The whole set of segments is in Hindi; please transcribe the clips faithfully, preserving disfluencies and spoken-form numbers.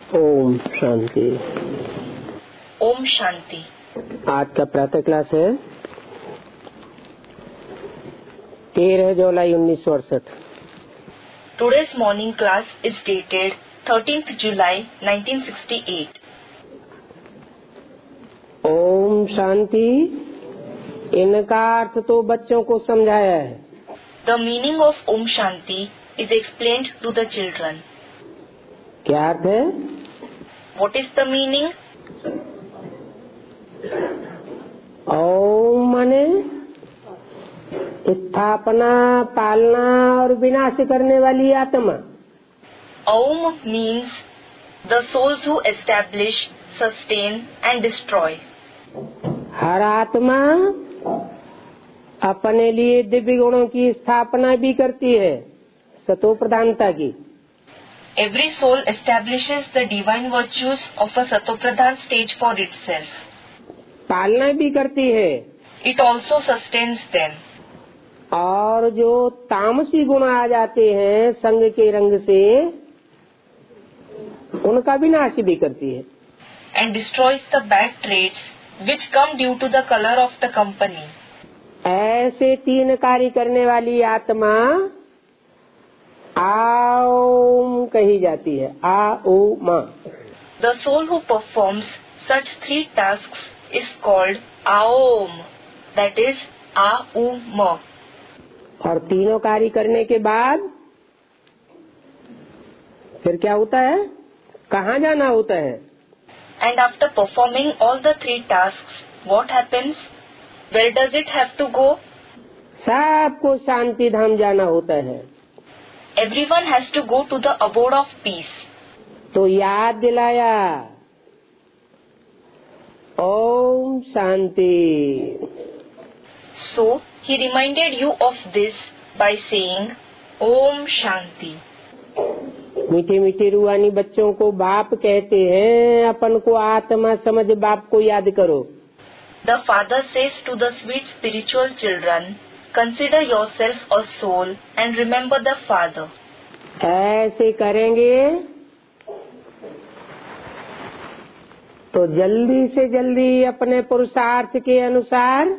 ओम शांति। ओम शांति। आज का प्रातः क्लास है तेरह जुलाई उन्नीस सौ अड़सठ। Today's morning class is dated thirteenth July nineteen sixty-eight. Om Shanti, इनका अर्थ तो बच्चों को समझाया है। The meaning of Om Shanti is explained to the children. क्या अर्थ है? What is the meaning? ओम माने स्थापना, पालना और विनाश करने वाली आत्मा। Om means the souls who establish, sustain and destroy. हर आत्मा अपने लिए दिव्य गुणों की स्थापना भी करती है, सतो प्रधानता की। Every soul establishes the divine virtues of a Satopradhan stage for itself. पालना भी करती है। It also sustains them. और जो तामसी गुण आ जाते हैं संग के रंग से, उनका विनाश भी करती है। And destroys the bad traits which come due to the color of the company. ऐसे तीन कार्य करने वाली आत्मा आओम कही जाती है। आ ओ मा। The soul who performs such three tasks is called Aom, that is A-U-Ma. और तीनों कार्य करने के बाद फिर क्या होता है? कहाँ जाना होता है? And after performing all the three tasks, what happens? Where does it have to go? सबको शांति धाम जाना होता है। Everyone has to go to the abode of peace. तो याद दिलाया Om Shanti. So he reminded you of this by saying Om Shanti. मीठे मीठे रूहानी बच्चों को बाप कहते हैं, अपन को आत्मा समझ बाप को याद करो। The father says to the sweet spiritual children, consider yourself a soul and remember the father. ऐसे करेंगे तो जल्दी से जल्दी अपने पुरुषार्थ के अनुसार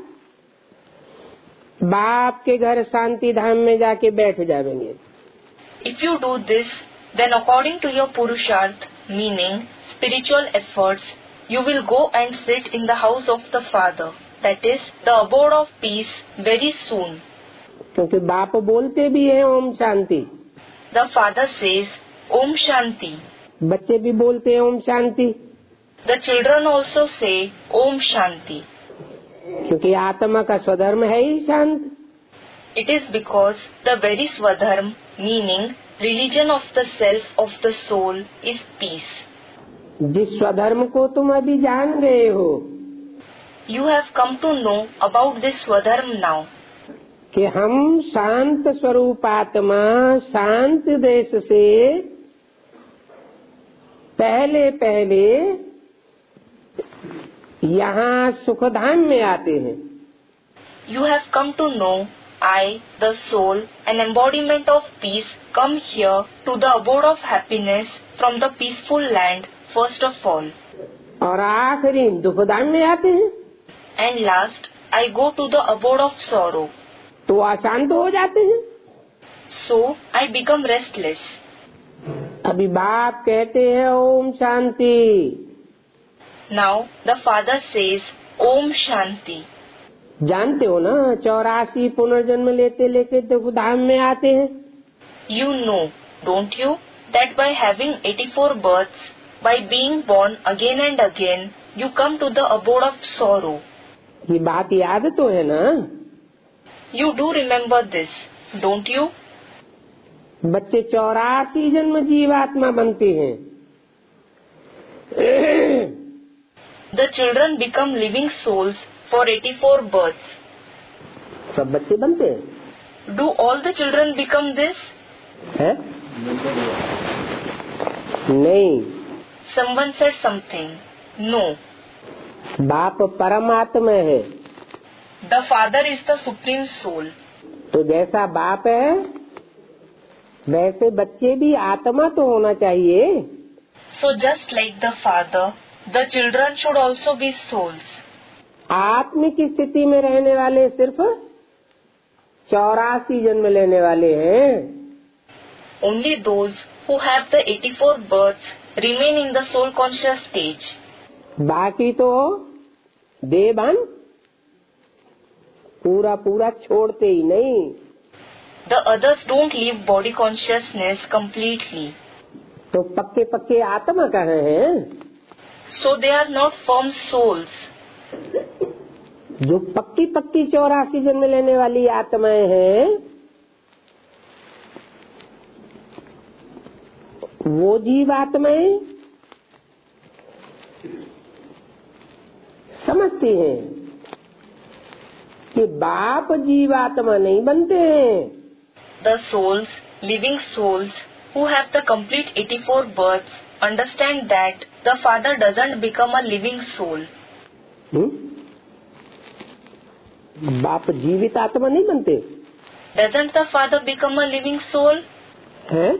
बाप के घर शांति धाम में जाके बैठ जाएंगे। If you do this, then according to your Purusharth, meaning spiritual efforts, you will go and sit in the house of the Father, that is, the abode of peace, very soon. क्योंकि बाप बोलते भी हैं Om Shanti. The Father says, Om Shanti. बच्चे भी बोलते हैं Om Shanti. The children also say, Om Shanti. क्योंकि आत्मा का स्वधर्म है ही शांत। It is because the very Swadharma, meaning religion of the self of the soul, is peace. जिस स्वधर्म को तुम अभी जान गए हो, You have come to know about this Swadharma now. कि हम शांत स्वरूप आत्मा शांत देश से पहले पहले यहाँ सुखधाम में आते हैं। You have come to know, I, the soul, an embodiment of peace, come here to the abode of happiness from the peaceful land, first of all. और आखिरी दुखधाम में आते हैं। And last, I go to the abode of sorrow. तो अशांत हो जाते हैं। So, I become restless. अभी बाप कहते हैं Om Shanti. Now, the Father says, Om Shanti. जानते हो ना, चौरासी पुनर्जन्म लेते लेते दुखधाम में आते हैं। You know, don't you, that by having eighty-four births, by being born again and again, you come to the abode of sorrow. ये बात याद तो है ना? You do remember this, don't you? बच्चे चौरासी जन्म जीवात्मा बनते हैं। The children become living souls for eighty-four births. सब बच्चे बनते हैं। Do all the children become this? है? नहीं। Someone said something. No. बाप परमात्मा है। The Father is the Supreme Soul. तो जैसा बाप है वैसे बच्चे भी आत्मा तो होना चाहिए। So just like the Father, the children should also be souls. आत्मिक स्थिति में रहने वाले सिर्फ चौरासी जन्म लेने वाले हैं. Only those who have the eighty-four births remain in the soul conscious stage. बाकी तो देहभान पूरा पूरा छोड़ते ही नहीं. The others don't leave body consciousness completely. तो पक्के पक्के आत्मा कहाँ हैं? So they are not firm souls. जो पक्की पक्की चौरासी जन्म लेने वाली आत्माएं हैं, वो जीव आत्माएं समझती हैं कि बाप जीवात्मा नहीं बनते हैं. The souls, living souls, who have the complete eighty-four births, understand that the Father doesn't become a living soul. हुँ? बाप जीवित आत्मा नहीं बनते. Doesn't the Father become a living soul? है?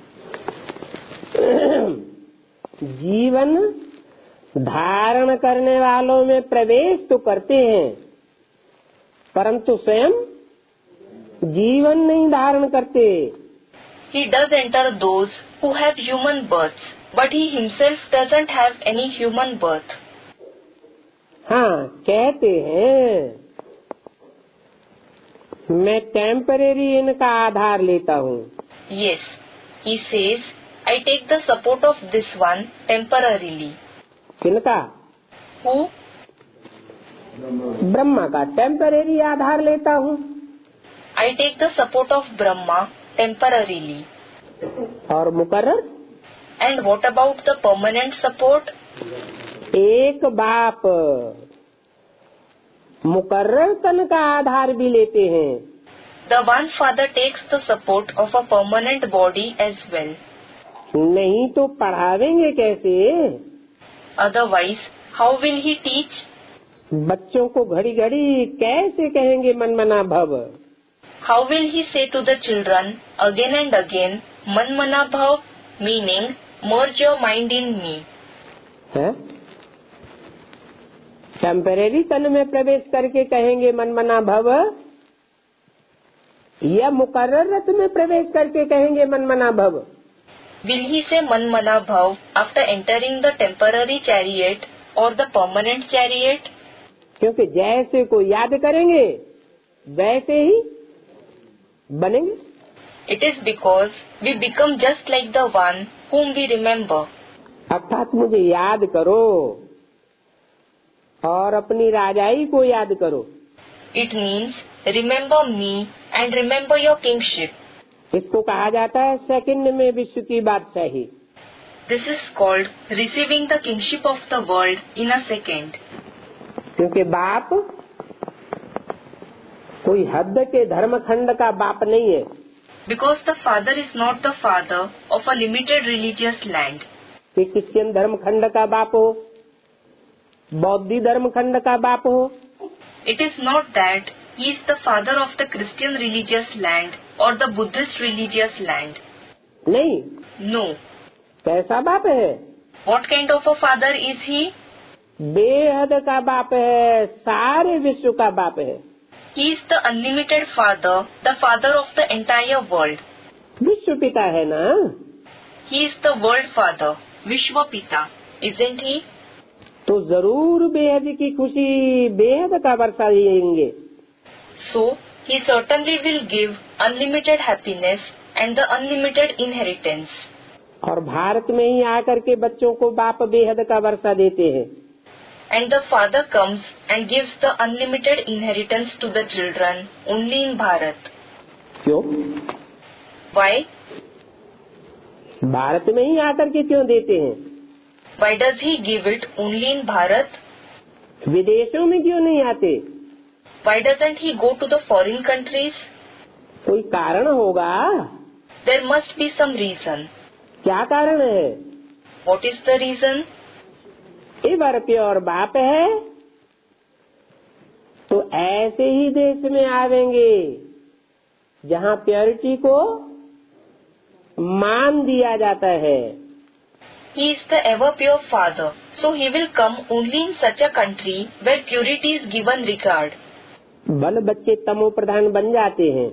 जीवन धारण करने वालों में प्रवेश तो करते हैं, परंतु स्वयं जीवन नहीं धारण करते. He does enter those who have human births, but he himself doesn't have any human birth. हाँ, कहते हैं मैं टेम्परेरी इनका आधार लेता हूँ. Yes, he says, I take the support of this one temporarily. किनका? Who? ब्रह्मा का टेम्परेरी आधार लेता हूँ. I take the support of Brahma temporarily. और मुकर्रर? And what about the permanent support? एक बाप मुकर्रर तन का आधार भी लेते हैं. The one Father takes the support of a permanent body as well. नहीं तो पढ़ावेंगे कैसे? Otherwise, how will he teach? बच्चों को घड़ी घड़ी कैसे कहेंगे मन मना भव? How will he say to the children again and again, Man Mana Bhav, meaning merge your mind in me? है? टेम्परेरी तन में प्रवेश करके कहेंगे मन मना भव, या मुकर्रर रथ में प्रवेश करके कहेंगे मन मना भव? Will he say Man Mana Bhav after entering the temporary chariot or the permanent chariot? क्योंकि जैसे को याद करेंगे वैसे ही बनेंगे. It is because we become just like the one whom we remember. अर्थात मुझे याद करो और अपनी राजाई को याद करो. It means remember me and remember your kingship. इसको कहा जाता है सेकंड में विश्व की बादशाही. This is called receiving the kingship of the world in a second. क्योंकि बाप कोई हद के धर्मखंड का बाप नहीं है. Because the Father is not the father of a limited religious land. कि क्रिश्चियन धर्मखंड का बाप हो, बौद्धी धर्मखंड का बाप हो. It is not that he is the father of the Christian religious land or the Buddhist religious land. नहीं. No. कैसा बाप है? What kind of a father is he? बेहद का बाप है, सारे विश्व का बाप है. He is the unlimited father, the father of the entire world. विश्व पिता है ना? He is the world father, Vishwa Pita, isn't he? तो जरूर बेहद की खुशी, बेहद का वर्षा देंगे. So he certainly will give unlimited happiness and the unlimited inheritance. और भारत में ही आकर के बच्चों को बाप बेहद का वर्षा देते हैं. And the father comes and gives the unlimited inheritance to the children only in Bharat. क्यों? Why? भारत में ही आकर के क्यों देते हैं? Why does he give it only in Bharat? विदेशों में क्यों नहीं आते? Why doesn't he go to the foreign countries? कोई कारण होगा. There must be some reason. क्या कारण है? What is the reason? ये बार प्योर बाप है तो ऐसे ही देश में आवेंगे जहाँ प्योरिटी को मान दिया जाता है. He is the ever pure Father, so he will come only in such a country where purity is given regard. बल बच्चे तमो प्रधान बन जाते हैं,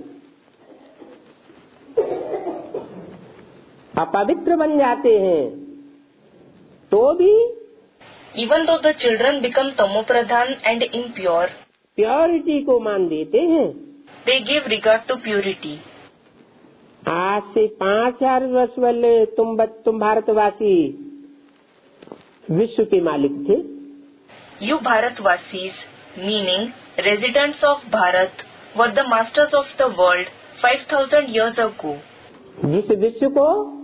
अपवित्र बन जाते हैं, तो भी Even though the children become tamo pradhan and impure, purity को मान देते हैं. they give regard to purity. आज से पाँच हजार वर्ष पहले तुम तुम भारतवासी विश्व के मालिक थे. You Bharatvasis, meaning residents of Bharat, were the masters of the world five thousand years ago. जिस विश्व को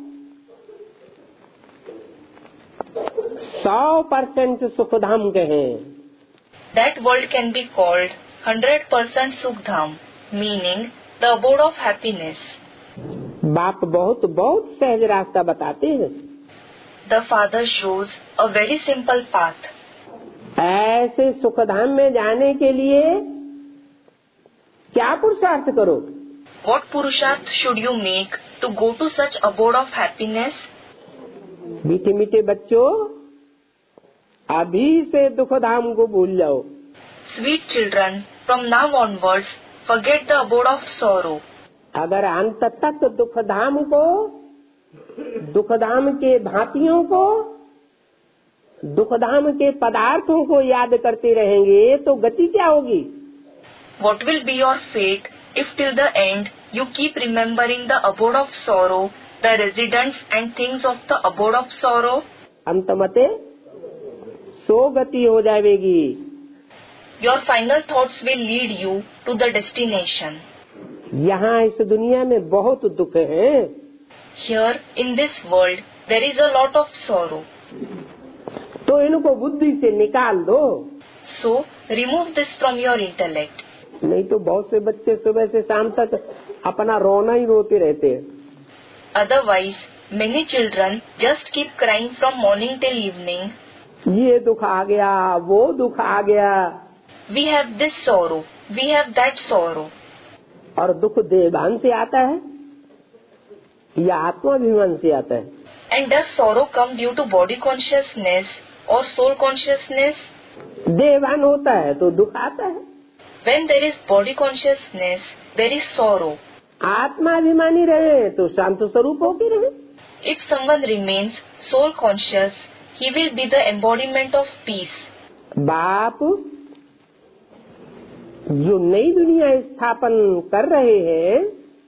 सौ परसेंट सुखधाम कहें. That world can be called one hundred percent Sukhdam, meaning the abode of happiness. बाप बहुत बहुत सहज रास्ता बताते हैं. The Father shows a very simple path. ऐसे सुखधाम में जाने के लिए क्या पुरुषार्थ करो? What purusharth should you make to go to such abode of happiness? मीठे मीठे बच्चों, अभी से दुखधाम को भूल जाओ. Sweet children, from now onwards, forget the abode of sorrow. अगर अंत तक दुखधाम को, दुखधाम के भांतियों को, दुखधाम के पदार्थों को याद करते रहेंगे तो गति क्या होगी? What will be your fate if till the end you keep remembering the abode of sorrow, the residents and things of the abode of sorrow? अंतमते सो गति हो जाएगी. Your final thoughts will lead you to the destination. यहाँ इस दुनिया में बहुत दुख है. Here in this world there is a lot of sorrow. तो इनको बुद्धि से निकाल दो. So remove this from your intellect. नहीं तो बहुत से बच्चे सुबह से शाम तक अपना रोना ही रोते रहते हैं. Otherwise, many children just keep crying from morning till evening. ये दुख आ गया, वो दुख आ गया. We have this sorrow, we have that sorrow. और दुख देहभान से आता है या आत्माभिमान से आता है? And does sorrow come due to body consciousness or soul consciousness? देहभान होता है तो दुख आता है. When there is body consciousness, there is sorrow. आत्माभिमानी रहे तो शांत स्वरूप होके रहे. If someone remains soul conscious, he will be the embodiment of peace. बाप जो नई दुनिया स्थापन कर रहे हैं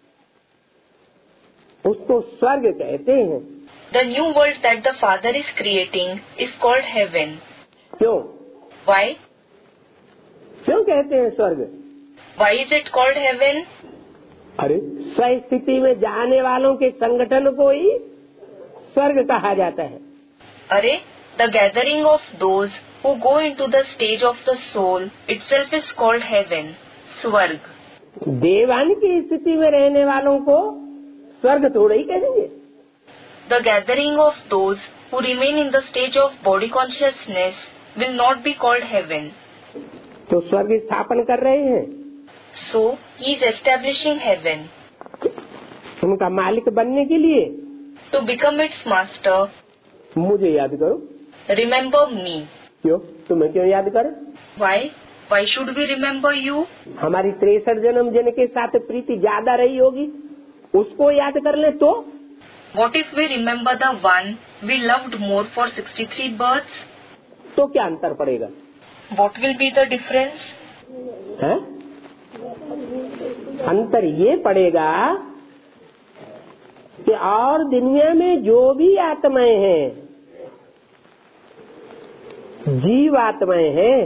उसको स्वर्ग कहते हैं. The new world that the Father is creating is called heaven. क्यों? Why? क्यों कहते हैं स्वर्ग? Why is it called heaven? अरे स्वस्थिति में जाने वालों के संगठन को ही स्वर्ग कहा जाता है. अरे, the gathering of those who go into the stage of the soul itself is called heaven, स्वर्ग. देवान की स्थिति में रहने वालों को स्वर्ग थोड़ा ही कहेंगे. The gathering of those who remain in the stage of body consciousness will not be called heaven. तो स्वर्ग स्थापन कर रहे हैं. So he is establishing heaven. उनका मालिक बनने के लिए To become its master, मुझे याद करो. remember me. क्यों? तुम्हें क्यों याद करें? Why? Why should we remember you? हमारी तिरसठ जन्म जिनके साथ प्रीति ज्यादा रही होगी उसको याद कर ले तो? What if we remember the one we loved more for sixty-three births? तो क्या अंतर पड़ेगा? What will be the difference? है? अंतर ये पड़ेगा कि और दुनिया में जो भी आत्माएं हैं, जीव आत्माएं हैं,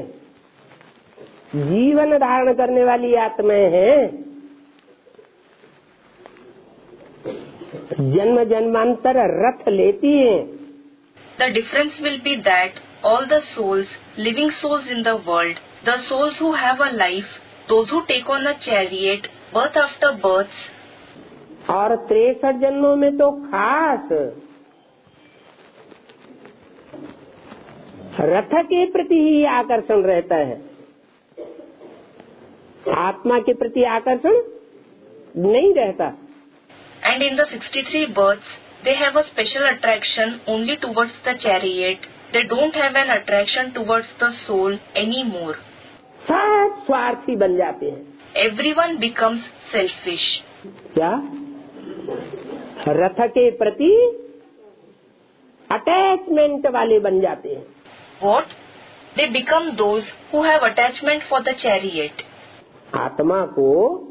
जीवन धारण करने वाली आत्माएं हैं, जन्म जन्मांतर रथ लेती हैं. The difference will be that all the souls, living souls in the world, the souls who have a life, those who take on a chariot, birth after births, और तिरसठ जन्मों में तो खास रथ के प्रति ही आकर्षण रहता है, आत्मा के प्रति आकर्षण नहीं रहता. and in the sixty-three births, they have a special attraction only towards the chariot. They don't have an attraction towards the soul anymore. सब स्वार्थी बन जाते हैं. Everyone becomes selfish. क्या? रथ के प्रति अटैचमेंट वाले बन जाते हैं. What? They become those who have attachment for the chariot. आत्मा को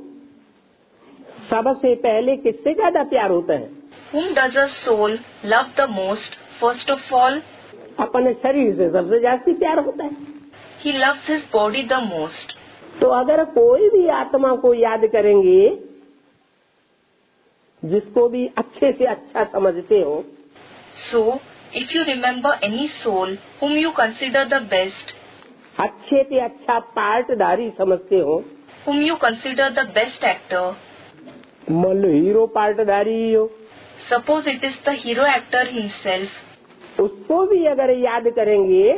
सबसे पहले किससे ज्यादा प्यार होता है? Whom does a soul love the most? First of all, अपने शरीर से सबसे ज्यादा प्यार होता है. he loves his body the most. तो अगर कोई भी आत्मा को याद करेंगे जिसको भी अच्छे से अच्छा समझते हो, So, if you remember any soul whom you consider the best, अच्छे से अच्छा पार्टधारी समझते हो, whom you consider the best actor, मान लो हीरो पार्टधारी ही हो, suppose it is the hero actor himself, उसको भी अगर याद करेंगे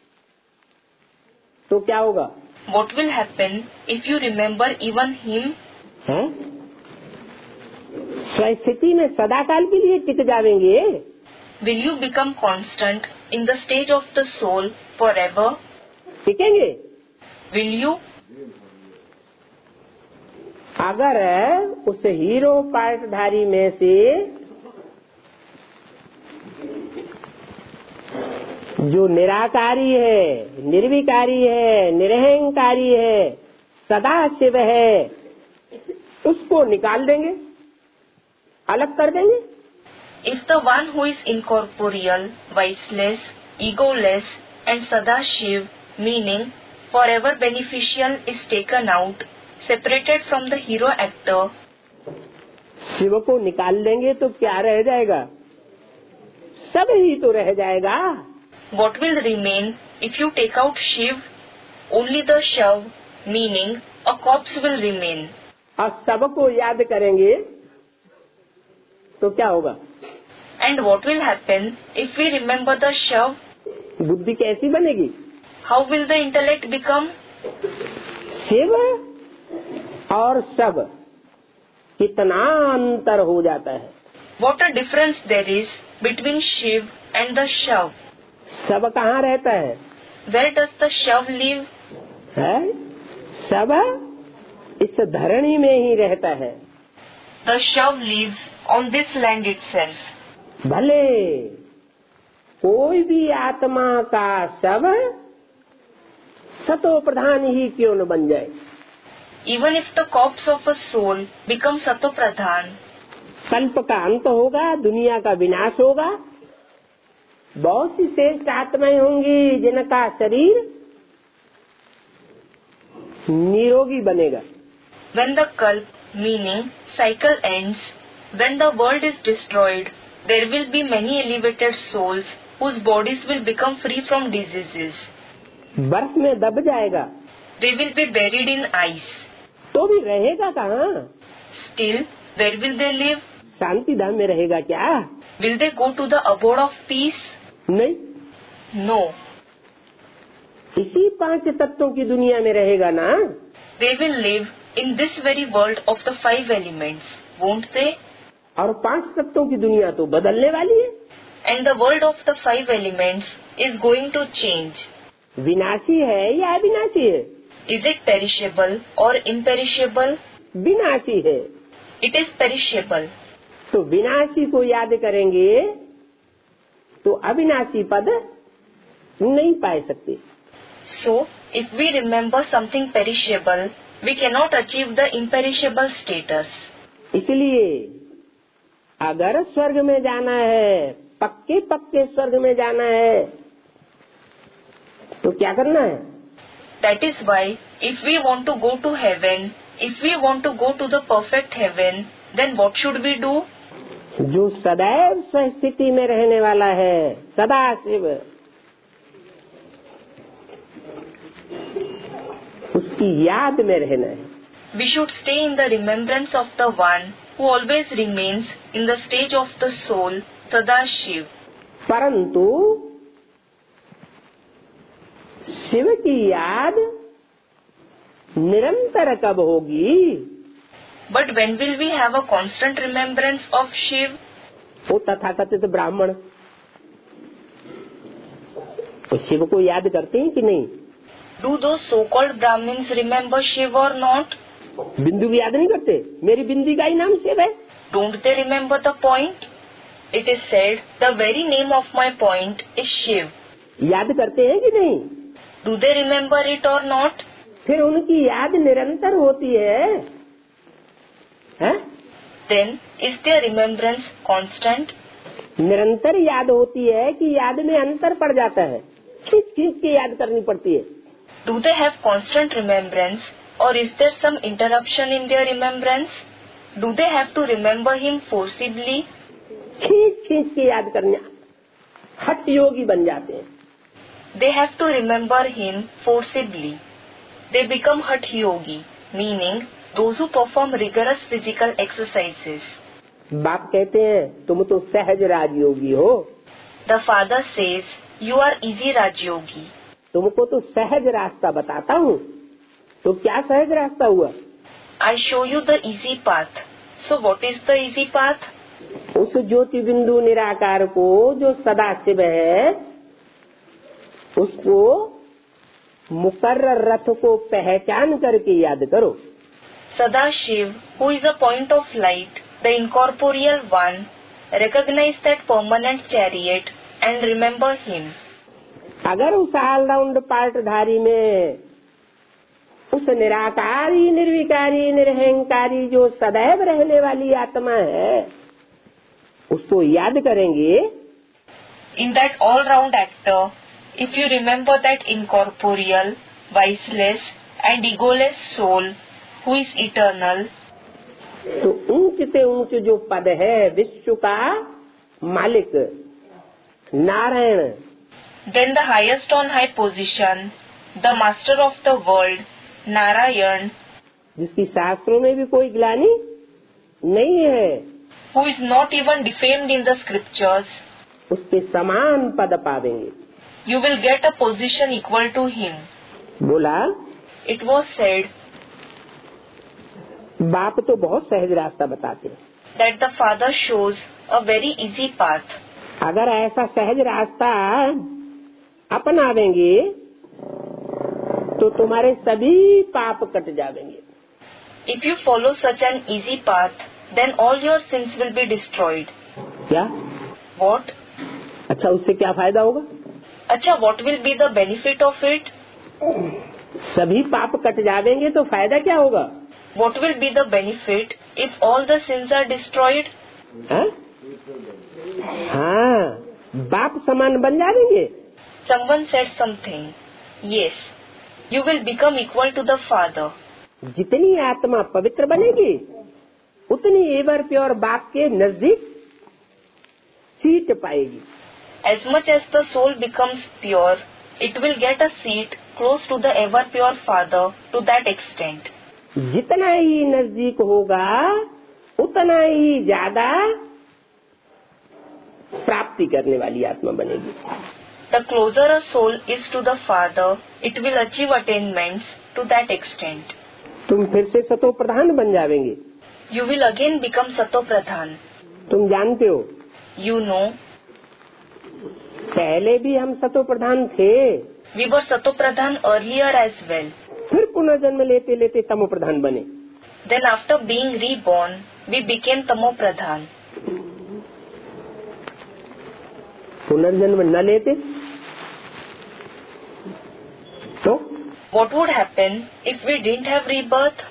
तो क्या होगा? what will happen if you remember even him? हैं? स्वस्थिति में सदाकाल के लिए टिक जाएंगे. Will you become constant in the stage of the soul forever? टिकेंगे. Will you? अगर उस हीरो पार्टधारी में से जो निराकारी है, निर्विकारी है, निरहंकारी है, सदाशिव है, उसको निकाल देंगे, अलग कर देंगे. If the one who is incorporeal, viceless, egoless and Sadashiv, meaning forever beneficial, is taken out, separated from the hero actor, Shiv को निकाल देंगे तो क्या रह जाएगा? सब ही तो रह जाएगा. what will remain if you take out Shiv? Only the Shav, meaning a corpse will remain. और सबको याद करेंगे तो क्या होगा? And what will happen if we remember the Shav? बुद्धि कैसी बनेगी? How will the intellect become? Shiv और सब कितना अंतर हो जाता है. What a difference there is between Shiv and the Shav. सब कहाँ रहता है? Where does the Shav live? है? सब इस धरणी में ही रहता है. The Shav lives on this land itself. भले कोई भी आत्मा का शव सतो प्रधान ही क्यों न बन जाए. Even if the corpse of a soul becomes Sato Pradhan, कल्प का अंत होगा, दुनिया का विनाश होगा, बहुत सी श्रेष्ठ आत्माएं होंगी जिनका शरीर निरोगी बनेगा. when the kalp, meaning cycle ends, when the world is destroyed, there will be many elevated souls whose bodies will become free from diseases. बर्फ में दब जाएगा They will be buried in ice. तो भी रहेगा कहाँ? Still, where will they live? शांति धाम में रहेगा क्या? Will they go to the abode of peace? नहीं. No. इसी पांच तत्वों की दुनिया में रहेगा ना. They will live in this very world of the five elements, won't they? और पांच तत्वों की दुनिया तो बदलने वाली है. And the world of the five elements is going to change. विनाशी है या अविनाशी है? Is it perishable or imperishable? विनाशी है. It is perishable. तो विनाशी को याद करेंगे तो अविनाशी पद नहीं पा सकते. So, if we remember something perishable, we cannot achieve the imperishable status. इसलिए अगर स्वर्ग में जाना है, पक्के पक्के स्वर्ग में जाना है, तो क्या करना है? That is why, if we want to go to heaven, if we want to go to the perfect heaven, then what should we do? जो सदैव स्वस्थिति में रहने वाला है, सदा शिव, उसकी याद में रहना है. We should stay in the remembrance of the one who always remains in the stage of the soul, Sadashiv. परंतु शिव की याद निरंतर कब होगी? But when will we have a constant remembrance of Shiv? वो तथाकथित ब्राह्मण उस शिव को याद करते हैं कि नहीं? Do those so-called Brahmins remember Shiva or not? बिंदु को याद नहीं करते? मेरी बिंदी का ही नाम शिव है। Don't they remember the point? It is said, the very name of my point is Shiv. याद करते हैं कि नहीं? Do they remember it or not? फिर उनकी याद निरंतर होती है, है? Then is their remembrance constant? निरंतर याद होती है कि याद में अंतर पड़ जाता है, खींच खींच के याद करनी पड़ती है। Do they have constant remembrance or is there some interruption in their remembrance? Do they have to remember him forcibly? खींच खींच के याद करना, हठ योगी बन जाते हैं। They have to remember him forcibly. They become Hatha Yogi, meaning those who perform rigorous physical exercises. बाप कहते हैं तुम तो सहज राजयोगी हो। The father says, you are easy Raj Yogi. तुमको तो सहज रास्ता बताता हूँ। तो क्या सहज रास्ता हुआ? I show you the easy path. So what is the easy path? उस ज्योति बिंदु निराकार को जो सदा शिव है, उसको मुकर्रर रथ को पहचान करके याद करो। Sada Shiv, who is a point of light, the incorporeal one, recognize that permanent chariot and remember him. अगर उस ऑलराउंड पार्टधारी में उस निराकारी निर्विकारी निरहंकारी जो सदैव रहने वाली आत्मा है, उसको याद करेंगे। In that all-round actor, if you remember that incorporeal, viceless and egoless soul who is eternal, तो ऊंच से ऊंच जो पद है विश्व का मालिक Narayan, then the highest on high position, the master of the world, Narayan, जिसकी शास्त्रों में भी कोई ग्लानि नहीं है, who is not even defamed in the scriptures, उसके समान पद पावेंगे। you will get a position equal to him. बोला It was said बाप तो बहुत सहज रास्ता बताते हैं, that the father shows a very easy path. अगर ऐसा सहज रास्ता अपनावेंगे तो तुम्हारे सभी पाप कट जाएंगे। If you follow such an easy path, then all your sins will be destroyed. क्या? What? अच्छा, उससे क्या फायदा होगा? अच्छा, what will be the benefit of it? सभी पाप कट जाएंगे तो फायदा क्या होगा? What will be the benefit if all the sins are destroyed? हाँ, हाँ, बाप समान बन जाएंगे। Someone said something. Yes, you will become equal to the father. जितनी आत्मा पवित्र बनेगी, उतनी एवर प्योर बाप के नजदीक सीट पाएगी। As much as the soul becomes pure, it will get a seat close to the ever pure father to that extent. जितना ही नजदीक होगा, उतना ही ज्यादा प्राप्ति करने वाली आत्मा बनेगी। The closer a soul is to the father, it will achieve attainments to that extent. तुम फिर से सतो प्रधान बन जाएंगे। You will again become Sato Pradhan. तुम जानते हो, You know, पहले भी हम सतो प्रधान थे, we were Sato Pradhan earlier as well. फिर पुनर्जन्म लेते लेते तमो प्रधान बने। Then after being reborn, we became Tamo Pradhan. पुनर्जन्म न लेते तो What would happen if we didn't have rebirth?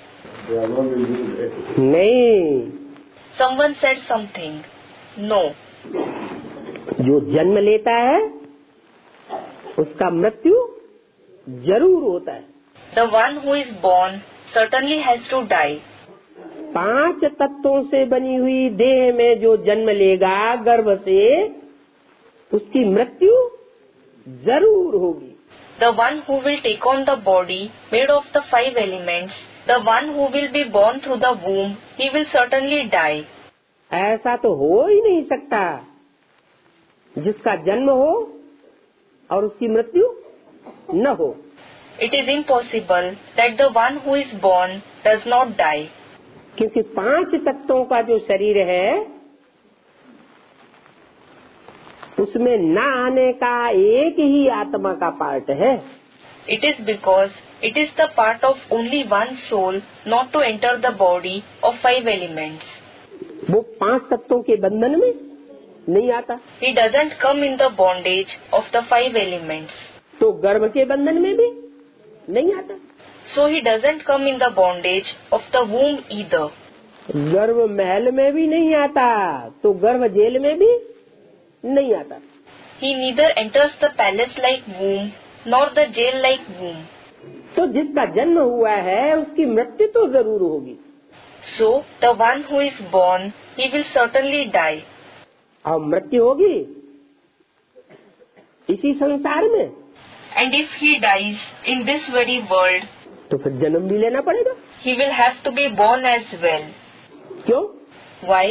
नहीं, Someone said something. No. जो जन्म लेता है उसका मृत्यु जरूर होता है। The one who is born certainly has to die. पांच तत्वों से बनी हुई देह में जो जन्म लेगा गर्भ से, उसकी मृत्यु जरूर होगी। The one who will take on the body made of the five elements, the one who will be born through the womb, he will certainly die. ऐसा तो हो ही नहीं सकता जिसका जन्म हो और उसकी मृत्यु न हो। It is impossible that the one who is born does not die. क्योंकि पांच तत्वों का जो शरीर है उसमें न आने का एक ही आत्मा का पार्ट है. It is because it is the part of only one soul not to enter the body of five elements. वो पांच तत्वों के बंधन में नहीं आता. He doesn't come in the bondage of the five elements. तो गर्भ के बंधन में भी नहीं आता. So he doesn't come in the bondage of the womb either. गर्भ महल में भी नहीं आता, तो गर्भ जेल में भी नहीं आता. He neither enters the palace-like womb nor the jail-like womb. तो जिसका जन्म हुआ है उसकी मृत्यु तो जरूर होगी. So the one who is born, he will certainly die. और मृत्यु होगी इसी संसार में. And if he dies in this very world, तो फिर जन्म भी लेना पड़ेगा. he will have to be born as well. क्यों? Why?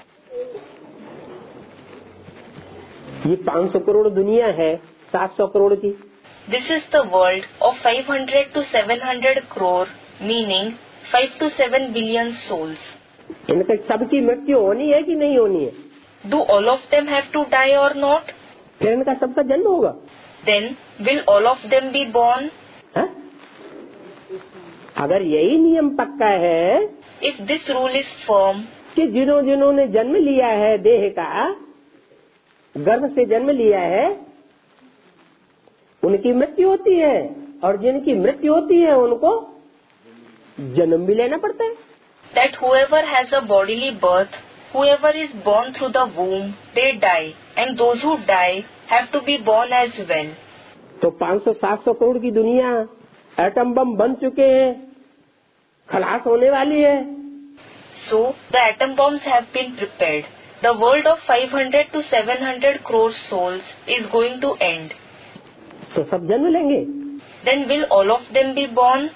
ये पाँच सौ करोड़ दुनिया है सात सौ करोड़ की. This is the world of five hundred to seven hundred crore, meaning five to seven billion souls. इनका सबकी मृत्यु होनी है कि नहीं होनी है? Do all of them have to die or not? फिर इनका सबका जन्म होगा. Then will all of them be born? है? अगर यही नियम पक्का है If this rule is firm, कि जिन्हों जिन्होंने जन्म लिया है देह का, गर्भ से जन्म लिया है, उनकी मृत्यु होती है, और जिनकी मृत्यु होती है उनको जन्म भी लेना पड़ता है. that whoever has a bodily birth, whoever is born through the womb, they die, and those who die have to be born as well. तो पाँच सौ सात सौ करोड़ की दुनिया एटम बम बन चुके हैं, खलास होने वाली है. So the atom bombs have been prepared. The world of five hundred to seven hundred crore souls is going to end. तो सब जन्म लेंगे. Then will all of them be born?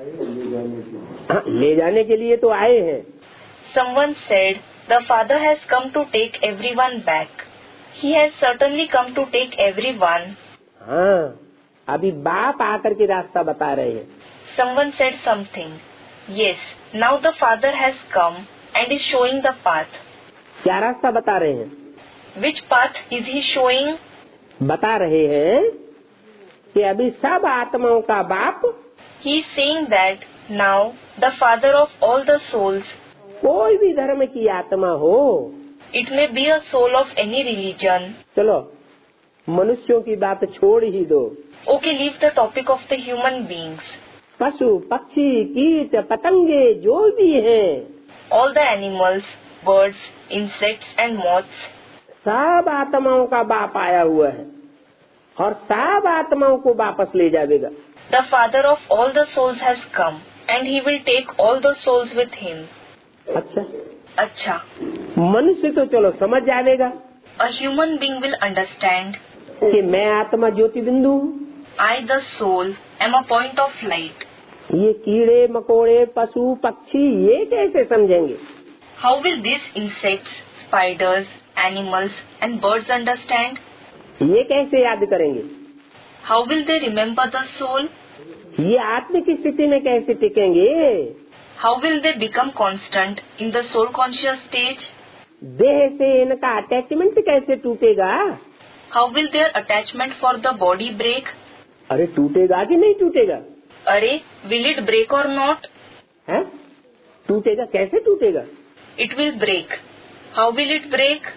हाँ, ले जाने के लिए तो आए हैं. Someone said, the Father has come to take everyone back. He has certainly come to take everyone. हाँ, अभी बाप आकर के रास्ता बता रहे हैं. Someone said something. Yes, now the Father has come and is showing the path. क्या रास्ता बता रहे हैं? Which path is he showing? बता रहे हैं कि अभी सब आत्माओं का बाप, He is saying that now the Father of all the souls, कोई भी धर्म की आत्मा हो, it may be a soul of any religion. चलो मनुष्यों की बात छोड़ ही दो. Okay, leave the topic of the human beings. पशु पक्षी कीट पतंगे जो भी हैं, All the animals, birds, insects and moths, सब आत्माओं का बाप आया हुआ है और सब आत्माओं को वापस ले जाएगा. the Father of all the souls has come and he will take all the souls with him. अच्छा, अच्छा, मनुष्य तो चलो समझ जाएगा a human being will understand. कि मैं आत्मा ज्योति बिंदु हूँ. I, the soul, am a point of light. ये कीड़े मकोड़े पशु पक्षी ये कैसे समझेंगे? How will these insects, spiders, animals and birds understand? ये कैसे याद करेंगे? How will they remember the soul? ये आत्म की स्थिति में कैसे टिकेंगे? How will they become constant in the soul conscious stage? देह से इनका अटैचमेंट कैसे टूटेगा? How will their attachment for the body break? अरे टूटेगा कि नहीं टूटेगा? Arey, will it break or not? है? टूटेगा, कैसे टूटेगा? It will break. How will it break?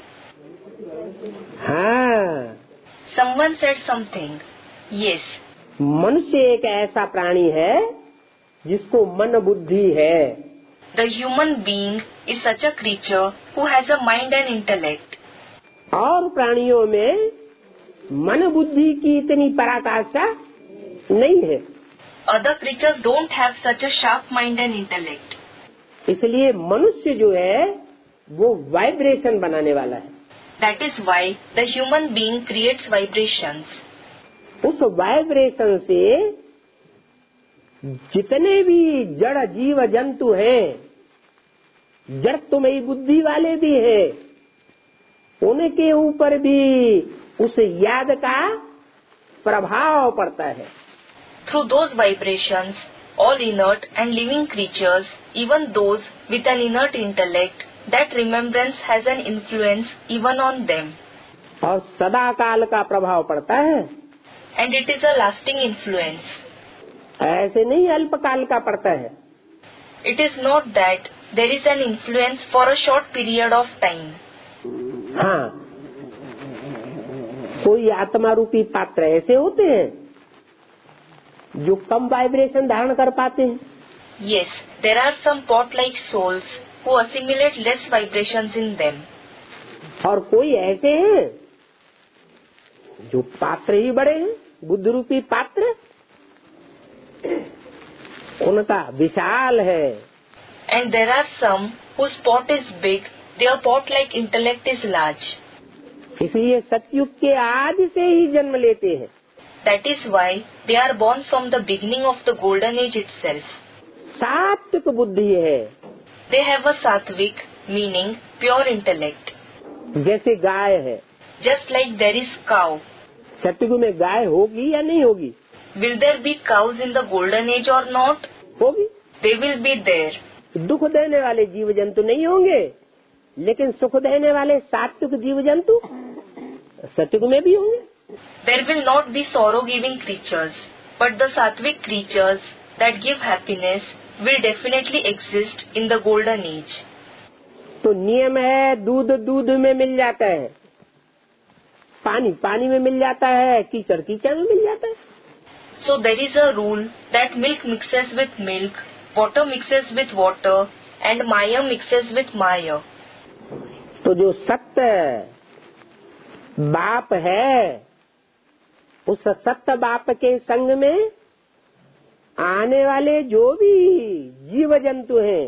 हाँ, Someone said something. Yes, मनुष्य एक ऐसा प्राणी है जिसको मन बुद्धि है. the human being is such a creature who has a mind and intellect. और प्राणियों में मन बुद्धि की इतनी पराकाष्ठा नहीं है. Other creatures don't have such a sharp mind and intellect. इसलिए मनुष्य जो है वो वाइब्रेशन बनाने वाला है. That is why the human being creates vibrations. उस वाइब्रेशन से जितने भी जड़ जीव जंतु हैं, जड़त्वमयी बुद्धि वाले भी हैं, उनके ऊपर भी उस याद का प्रभाव पड़ता है. Through those vibrations, all inert and living creatures, even those with an inert intellect, that remembrance has an influence even on them. और सदा काल का प्रभाव पड़ता है, and it is a lasting influence. ऐसे नहीं अल्पकाल का पड़ता है। It is not that there is an influence for a short period of time. हाँ, कोई आत्मा रूपी पात्र ऐसे होते हैं जो कम वाइब्रेशन धारण कर पाते हैं। Yes, there are some pot-like souls who assimilate less vibrations in them. और कोई ऐसे हैं जो पात्र ही बड़े हैं, बुद्ध रूपी पात्र, उनका विशाल है। And there are some whose pot is big, their pot-like intellect is large. इसलिए सतयुग के आदि से ही जन्म लेते हैं। That is why they are born from the beginning of the golden age itself. सात्विक बुद्धि है। They have a sattvic, meaning pure intellect. जैसे गाय है, Just like there is cow. सतयुग में गाय होगी या नहीं होगी? Will there be cows in the golden age or not? होगी। They will be there. दुख देने वाले जीव जंतु नहीं होंगे, लेकिन सुख देने वाले सात्विक जीव जंतु सतयुग में भी होंगे। There will not be sorrow-giving creatures, but the sattvic creatures that give happiness will definitely exist in the golden age. तो नियम है, दूध दूध में मिल जाता है, पानी पानी में मिल जाता है, कीचड़ कीचड़ में मिल जाता है। So there is a rule that milk mixes with milk, water mixes with water, and maya mixes with maya. तो जो सत्य बाप है, उस सत्य बाप के संग में आने वाले जो भी जीव जंतु हैं,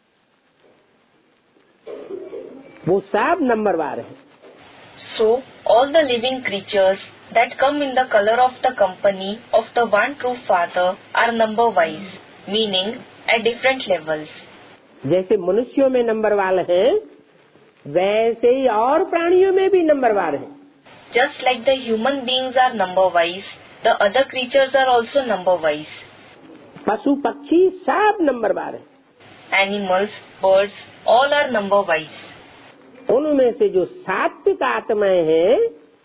वो सब नंबरवार है। So all the living creatures that come in the color of the company of the one true Father are number wise, meaning at different levels. जैसे मनुष्यों में नंबरवार है, वैसे ही और प्राणियों में भी नंबरवार है। Just like the human beings are number wise, the other creatures are also number wise. पशु पक्षी सब नंबरवार है। Animals, birds, all are number wise. उनमें से जो सात्विक आत्माएं हैं,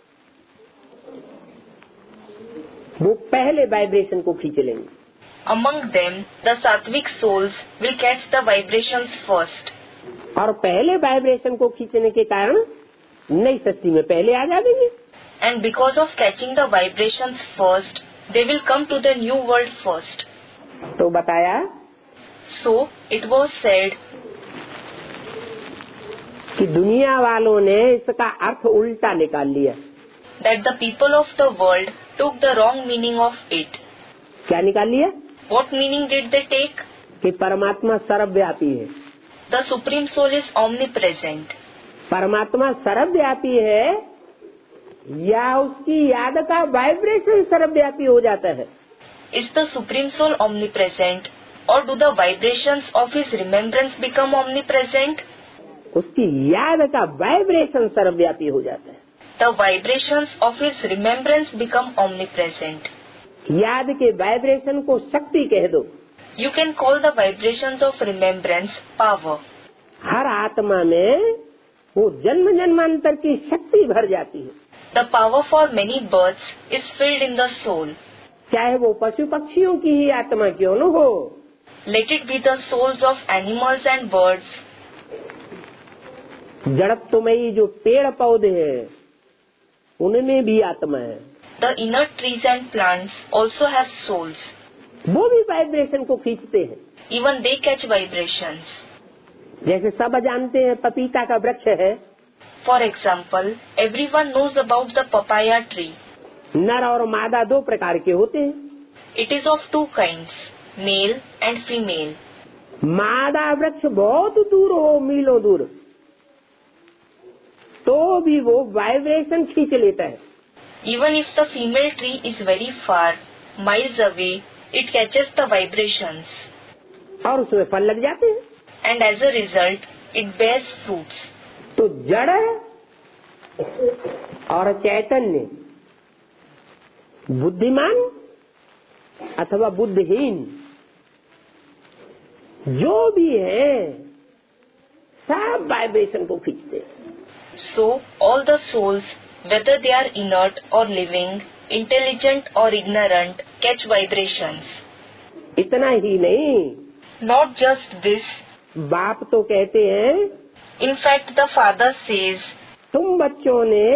वो पहले वाइब्रेशन को खींच लेंगे। Among them, the sattvic souls will catch the vibrations first. और पहले वाइब्रेशन को खींचने के कारण नई सृष्टि में पहले आ जाएंगे। And because of catching the vibrations first, they will come to the new world first. तो बताया, So it was said कि दुनिया वालों ने इसका अर्थ उल्टा निकाल लिया। that the people of the world took the wrong meaning of it. क्या निकाल लिया? What meaning did they take? कि परमात्मा सर्वव्यापी है। The Supreme Soul is omnipresent. परमात्मा सर्वव्यापी है या उसकी याद का वाइब्रेशन सर्वव्यापी हो जाता है? Is the Supreme Soul omnipresent, or do the vibrations of his remembrance become omnipresent? उसकी याद का वाइब्रेशन सर्वव्यापी हो जाता है। The vibrations of his remembrance become omnipresent. याद के वाइब्रेशन को शक्ति कह दो। You can call the vibrations of remembrance power. हर आत्मा में वो जन्म जन्मांतर की शक्ति भर जाती है। The power for many births is filled in the soul. चाहे वो पशु पक्षियों की ही आत्मा क्यों न हो। Let it be the souls of animals and birds. जड़त्वमयी जो पेड़ पौधे हैं, उनमें भी आत्मा है। The inner trees and plants also have souls. वो भी वाइब्रेशन को खींचते हैं। Even they catch vibrations. जैसे सब जानते हैं पपीता का वृक्ष है। For example, everyone knows about the papaya tree. नर और मादा दो प्रकार के होते हैं। It is of two kinds, male and female. मादा वृक्ष बहुत दूर हो, मीलों दूर, तो भी वो वाइब्रेशन खींच लेता है। Even if the female tree is very far, miles away, it catches the vibrations. और उसमें फल लग जाते हैं। And as a result, it bears fruits. तो जड़ और चैतन्य, बुद्धिमान अथवा बुद्धिहीन जो भी है, सब वाइब्रेशन को खींचते हैं। So, all the souls, whether they are inert or living, intelligent or ignorant, catch vibrations. इतना ही नहीं, Not just this, बाप तो कहते हैं in fact the father says, तुम बच्चों ने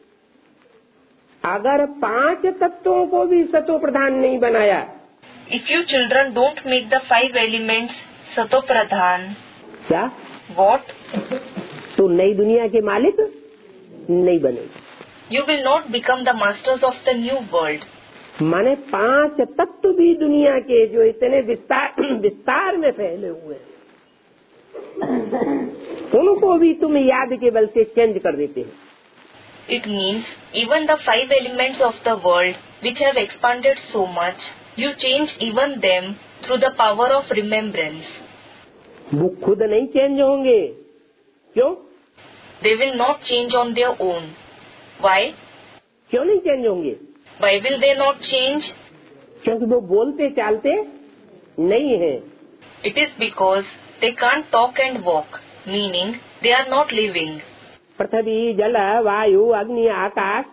अगर पांच तत्वों को भी सतो प्रधान नहीं बनाया, if you children don't make the five elements Sato Pradhan, क्या what? तो नई दुनिया के मालिक नहीं बने। You will not become the masters of the new world. माने पांच तत्व भी दुनिया के जो इतने विस्तार विस्तार में फैले हुए हैं, उनको भी तुम याद के बल से चेंज कर देते हो। It means even the five elements of the world which have expanded so much, you change even them through the power of remembrance. वो खुद नहीं चेंज होंगे, क्यों? They will not change on their own. Why? क्यों नहीं चेंज होंगे? Why will they not change? क्योंकि वो बोलते चालते नहीं है। It is because they can't talk and walk, meaning they are not living. पृथ्वी, जल, वायु, अग्नि, आकाश,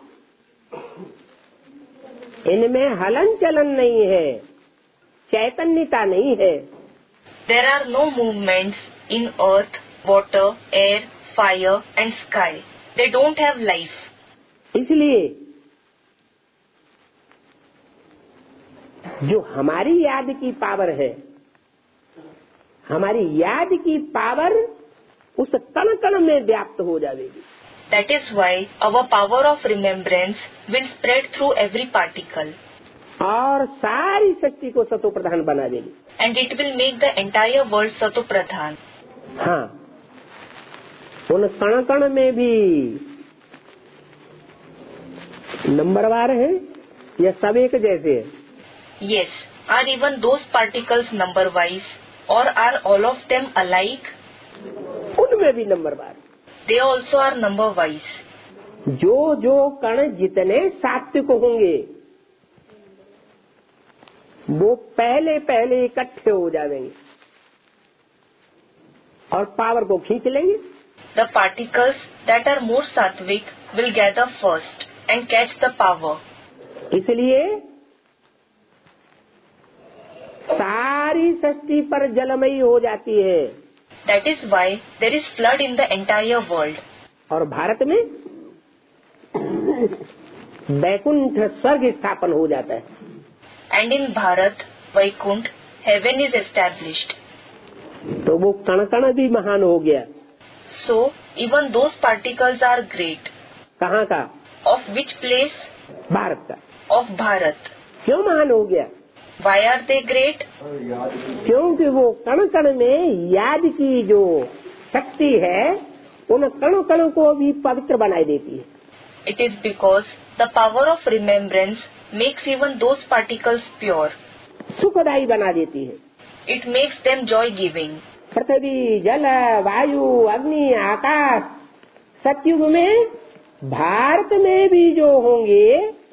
इनमें हलन चलन नहीं है, चैतन्यता नहीं है। There are no movements in earth, water, air, fire and sky. They don't have life. इसलिए जो हमारी याद की पावर है, हमारी याद की पावर उस कण कण में व्याप्त हो जाएगी। That is why our power of remembrance will spread through every particle. और सारी सृष्टि को सतो प्रधान बना देगी। And it will make the entire world Sato Pradhan. हाँ, उन कण कण में भी नंबरवार है या सब एक जैसे है? Yes, are even those particles number wise or are all of them alike? उनमें भी नंबरवार। They also are number wise. जो जो कण जितने सात्विक होंगे वो पहले पहले इकट्ठे हो जाएंगे और पावर को खींच लेंगे। The particles that are more sattvic will gather first and catch the power. इसलिए सारी सृष्टि पर जलमयी हो जाती है। That is why there is flood in the entire world. और भारत में वैकुंठ स्वर्ग स्थापन हो जाता है। And in Bharat, Vaikunt, heaven is established. तो वो कण कण भी महान हो गया। So even those particles are great. कहाँ का? Of which place? भारत का। Of Bharat. क्यों महान हो गया? Why are they great? क्योंकि वो कण कण में याद की जो शक्ति है उन कणों कणों को भी पवित्र बनाई देती है। It is because the power of remembrance makes even those particles pure. सुखदायी बना देती है। It makes them joy-giving. पृथ्वी, जल, वायु, अग्नि, आकाश, सतयुग में भारत में भी जो होंगे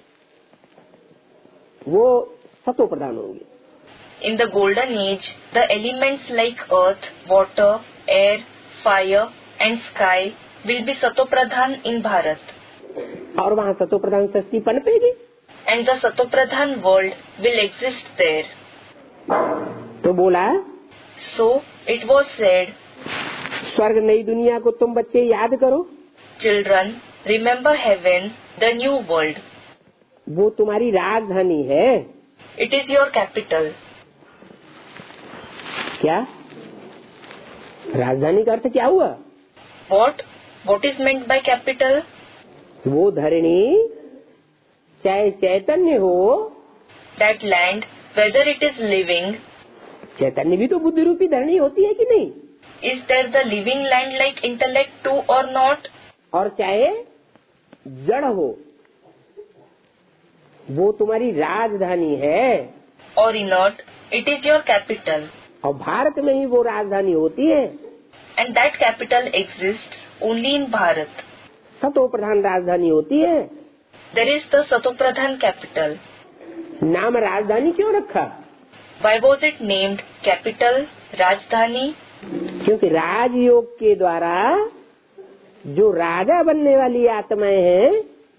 वो सतो प्रधान होंगे। In the golden age, the elements like earth, water, air, fire and sky will be Sato Pradhan in Bharat. और वहाँ सतो प्रधान सृष्टि पनपेगी। And the Sato Pradhan world will exist there. तो बोला, So it was said, स्वर्ग नई दुनिया को तुम बच्चे याद करो। Children, remember heaven, the new world. वो तुम्हारी राजधानी है। It is your capital. क्या? राजधानी का अर्थ क्या हुआ? What? What is meant by capital? वो धरणी चाहे चैतन्य हो, That land, whether it is living, चैतन्य भी तो बुद्धि रूपी धरणी होती है कि नहीं? is there the living land like intellect too or not? और चाहे जड़ हो, वो तुम्हारी राजधानी है। Or inert, it is your capital. और भारत में ही वो राजधानी होती है। And that capital exists only in Bharat. सतो प्रधान राजधानी होती है। There is the Sato Pradhan capital. नाम राजधानी क्यों रखा? Why was it named capital, Rajdhani? क्योंकि राजयोग के द्वारा जो राजा बनने वाली आत्माएं हैं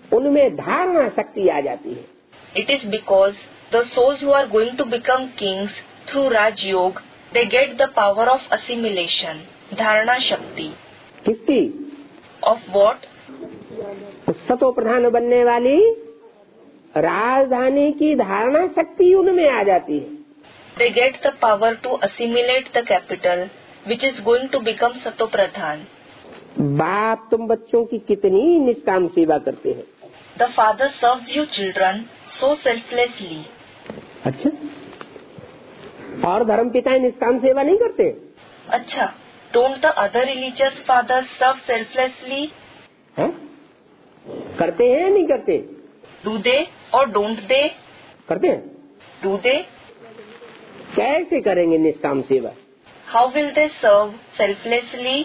उनमें धारणा शक्ति आ जाती है। It is because the souls who are going to become kings through Raj Yoga, they get the power of assimilation, dharana shakti. किसकी? Of what? सतो प्रधान बनने वाली राजधानी की धारणा शक्ति उनमें आ जाती है। They get the power to assimilate the capital, which is going to become Sato Pradhan. बाप तुम बच्चों की कितनी निष्काम सेवा करते हैं। The father serves you children so selflessly. अच्छा, और धर्म पिता निष्काम सेवा नहीं करते? अच्छा, don't the other religious fathers serve selflessly? है? करते हैं या नहीं करते? Do they or don't they? करते हैं। Do they? कैसे करेंगे निष्काम सेवा? How will they serve selflessly?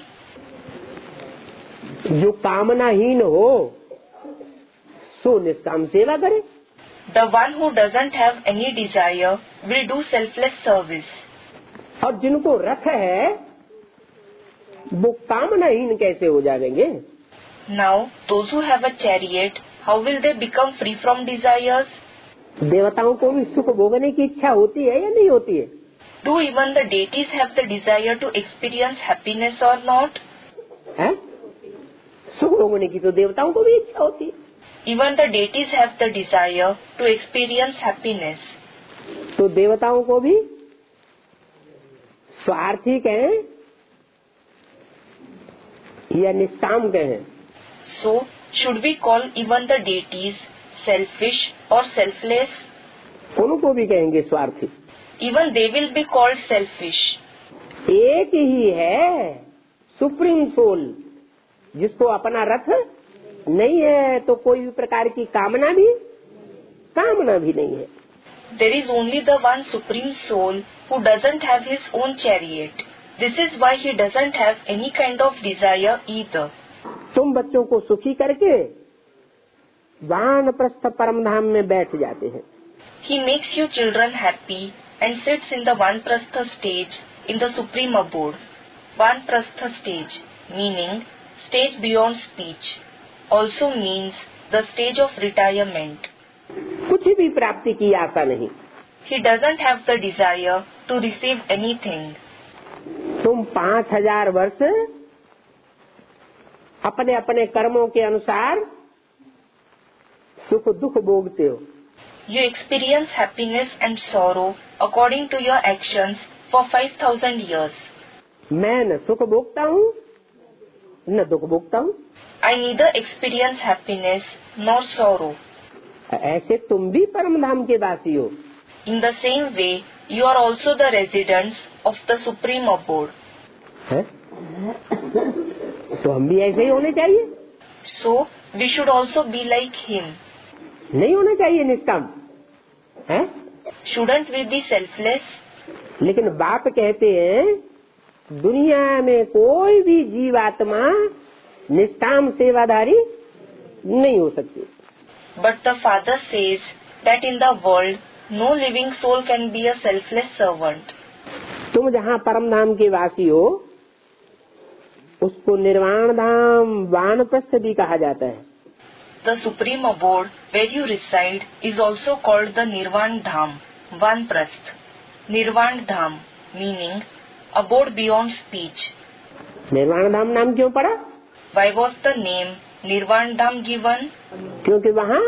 जो कामनाहीन हो सो निष्काम सेवा करे। The one who doesn't have any desire will do selfless service. और जिनको रथ है वो कामनाहीन कैसे हो जाएंगे? Now, those who have a chariot, how will they become free from desires? देवताओं को भी सुख भोगने की इच्छा होती है या नहीं होती है? Do even the deities have the desire to experience happiness or not? है? सुख भोगने की तो देवताओं को भी इच्छा होती है। Even the deities have the desire to experience happiness. तो देवताओं को भी स्वार्थी कहें या निष्काम कहें? So, should we call even the deities selfish or selfless? उनको भी कहेंगे स्वार्थी। Even they will be called selfish. एक ही है सुप्रीम सोल, जिसको अपना रथ नहीं है तो कोई भी प्रकार की कामना भी कामना भी नहीं है। There is only the one supreme soul who doesn't have his own chariot. This is why he doesn't have any kind of desire either. तुम बच्चों को सुखी करके वानप्रस्थ परम धाम में बैठ जाते हैं। He makes you children happy and sits in the Vanprastha stage in the supreme abode. Vanprastha stage, meaning stage beyond speech, also means the stage of retirement. कुछ भी प्राप्ति की आशा नहीं। He doesn't have the desire to receive anything. तुम पाँच हजार वर्ष अपने अपने कर्मों के अनुसार सुख दुख भोगते हो। You experience happiness and sorrow according to your actions for five thousand years. मैं न सुख भोगता हूँ न दुख भोगता हूँ। I neither experience happiness nor sorrow. ऐसे तुम भी परम धाम के वासी हो। In the same way, you are also the residents of the supreme abode. है? तो हम भी ऐसे ही होने चाहिए। So, we should also be like him. नहीं होना चाहिए निष्काम, है? Shouldn't we be selfless? लेकिन बाप कहते हैं दुनिया में कोई भी जीवात्मा निष्काम सेवाधारी नहीं हो सकती। But the Father says that in the world, no living soul can be a selfless servant. तुम जहाँ परम धाम के वासी हो उसको निर्वाण धाम वानप्रस्थ भी कहा जाता है। The supreme abode where you reside is also called the Nirvan Dham, Vanprasth. Nirvan Dham, meaning abode beyond speech. निर्वाण धाम नाम क्यों पड़ा? Why was the name Nirvan Dham given? क्योंकि वहाँ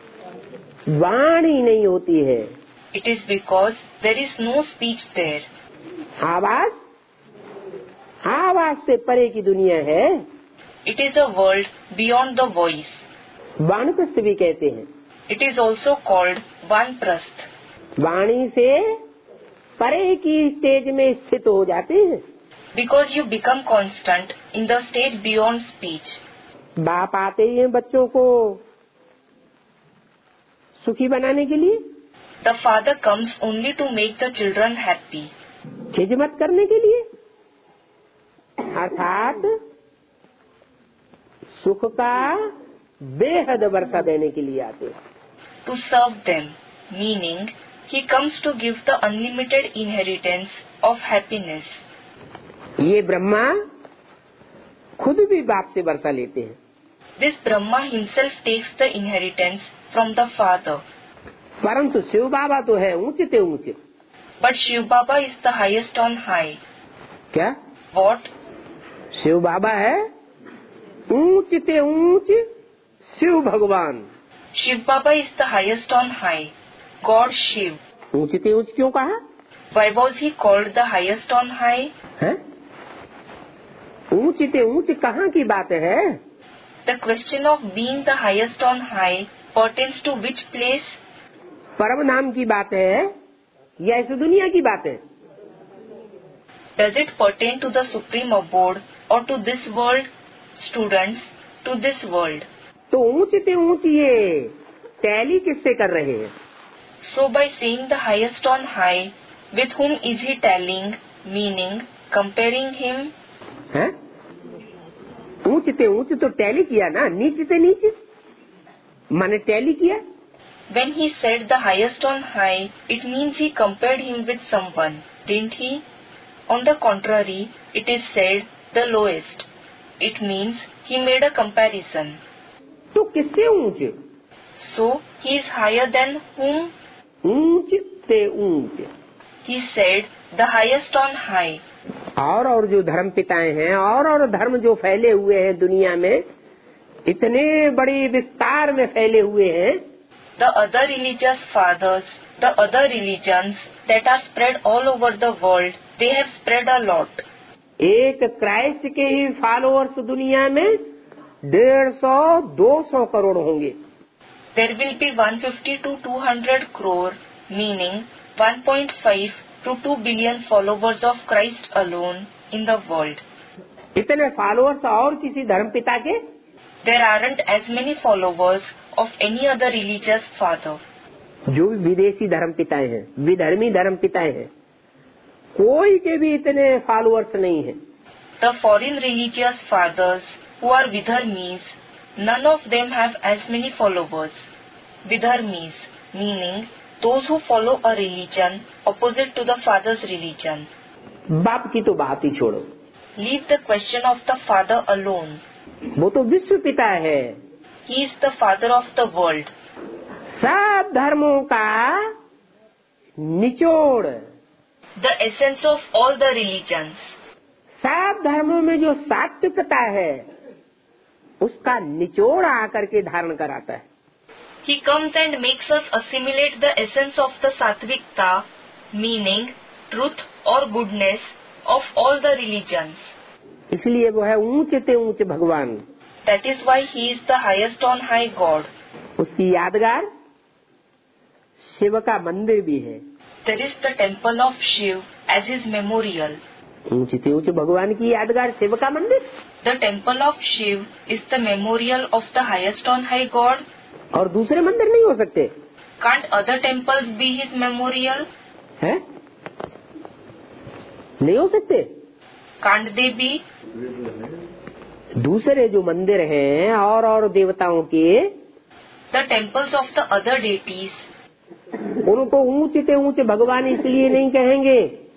वाणी नहीं होती है। It is because there is no speech there. आवाज आवाज से परे की दुनिया है। It is a world beyond the voice. वानप्रस्थ भी कहते हैं। It is also called Vanprasth. वाणी से परे की स्टेज में स्थित हो जाते हैं। Because you become constant in the stage beyond speech. बाप आते ही हैं बच्चों को सुखी बनाने के लिए। The father comes only to make the children happy. खिदमत करने के लिए, अर्थात सुख का बेहद वर्षा देने के लिए आते हैं। To serve them, meaning he comes to give the unlimited inheritance of happiness. ये ब्रह्मा खुद भी बाप से वर्षा लेते हैं। This Brahma himself takes the inheritance from the father. परंतु शिव बाबा तो है ऊंचे ते ऊंचे. But Shiv Baba is the highest on high. क्या? What? शिव बाबा है ऊंचे ते ऊंचे शिव भगवान. Shiv Baba is the highest on high. God Shiv. ऊंचे ते ऊंचे क्यों कहा? Why was he called the highest on high? है? ऊंचे ते ऊंचे कहाँ की बात है? The question of being the highest on high pertains to which place? परम नाम की बात है या इस दुनिया की बात है? Does it pertain to the supreme abode or to this world? Students, to this world. तो ऊंचे ते ऊंचे ये टैली किससे कर रहे हैं? So by saying the highest on high, with whom is he tallying, meaning comparing him? हैं? ऊंचे ते ऊंचे तो टैली किया ना, नीचे ते नीचे माने टैली किया. When he said the highest on high, it means he compared him with someone, didn't he? On the contrary, it is said the lowest. It means he made a comparison. तो किससे ऊंचे? So he is higher than whom? ऊंचे ते ऊंचे. He said the highest on high. और और जो धर्म पिताएं हैं और और धर्म जो फैले हुए हैं दुनिया में, इतने बड़े विस्तार में फैले हुए हैं. The other religious fathers, the other religions that are spread all over the world, they have spread a lot. एक क्राइस्ट के ही फॉलोअर्स दुनिया में डेढ़ सौ दो सौ करोड़ होंगे. There will be one hundred fifty to two hundred crore, meaning one point five to two billion followers of Christ alone in the world. इतने फॉलोअर्स और किसी धर्म पिता के There aren't as many followers of any other religious father. जो भी विदेशी धर्म पिताएं हैं, विधर्मी धर्म पिताएं हैं, कोई के भी इतने फॉलोअर्स नहीं हैं. The foreign religious fathers who are Vidharmis, none of them have as many followers. Vidharmis, meaning those who follow a religion opposite to the father's religion. बाप की तो बात ही छोड़ो. Leave the question of the father alone. वो तो विश्व पिता है. He is the father of the world. सब धर्मों का निचोड़, The essence of all the religions. सब धर्मों में जो सात्विकता है उसका निचोड़ आकर के धारण कराता है. He comes and makes us assimilate the essence of the Satvikta, meaning truth or goodness of all the religions. इसलिए वो है ऊंचे ते ऊंचे भगवान. That is why he is the highest on high God. उसकी यादगार शिव का मंदिर भी है. There is the temple of Shiv as his memorial. ऊंचे ते ऊंचे भगवान की यादगार शिव का मंदिर. The temple of Shiv is the memorial of the highest on high God. और दूसरे मंदिर नहीं हो सकते? Can't other temples be his memorial? है? नहीं हो सकते? Can't they be? दूसरे जो मंदिर हैं और और देवताओं के, The temples of the other deities. उनको ऊंचे ते ऊंचे भगवान इसलिए नहीं कहेंगे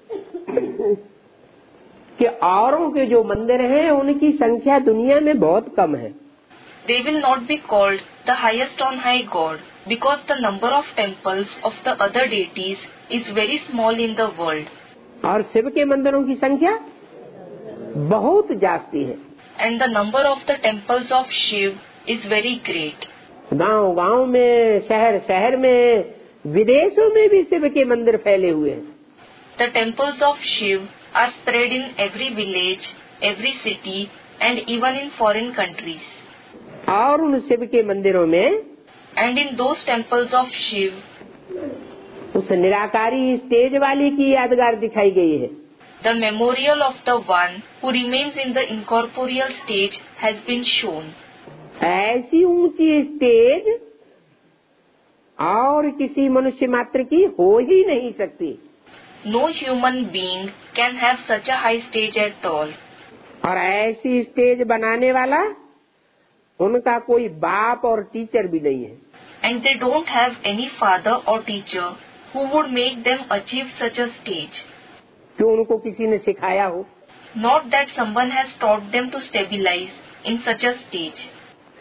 कि औरों के जो मंदिर हैं उनकी संख्या दुनिया में बहुत कम है. They will not be called the highest on high God because the number of temples of the other deities is very small in the world. और शिव के मंदिरों की संख्या बहुत जास्ती है. And the number of the temples of Shiv is very great. गांव गांव में, शहर शहर में, विदेशों में भी शिव के मंदिर फैले हुए हैं. The temples of Shiv are spread in every village, every city and even in foreign countries. और उन शिव के मंदिरों में And in those temples of Shiv, उस निराकारी स्टेज वाली की यादगार दिखाई गई है. the memorial of the one who remains in the incorporeal stage has been shown. ऐसी ऊंची स्टेज और किसी मनुष्य मात्र की हो ही नहीं सकती. No human being can have such a high stage at all. और ऐसी स्टेज बनाने वाला उनका कोई बाप और टीचर भी नहीं है. And they don't have any father or teacher who would make them achieve such a stage. जो उनको किसी ने सिखाया हो. Not that someone has taught them to stabilize in such a stage.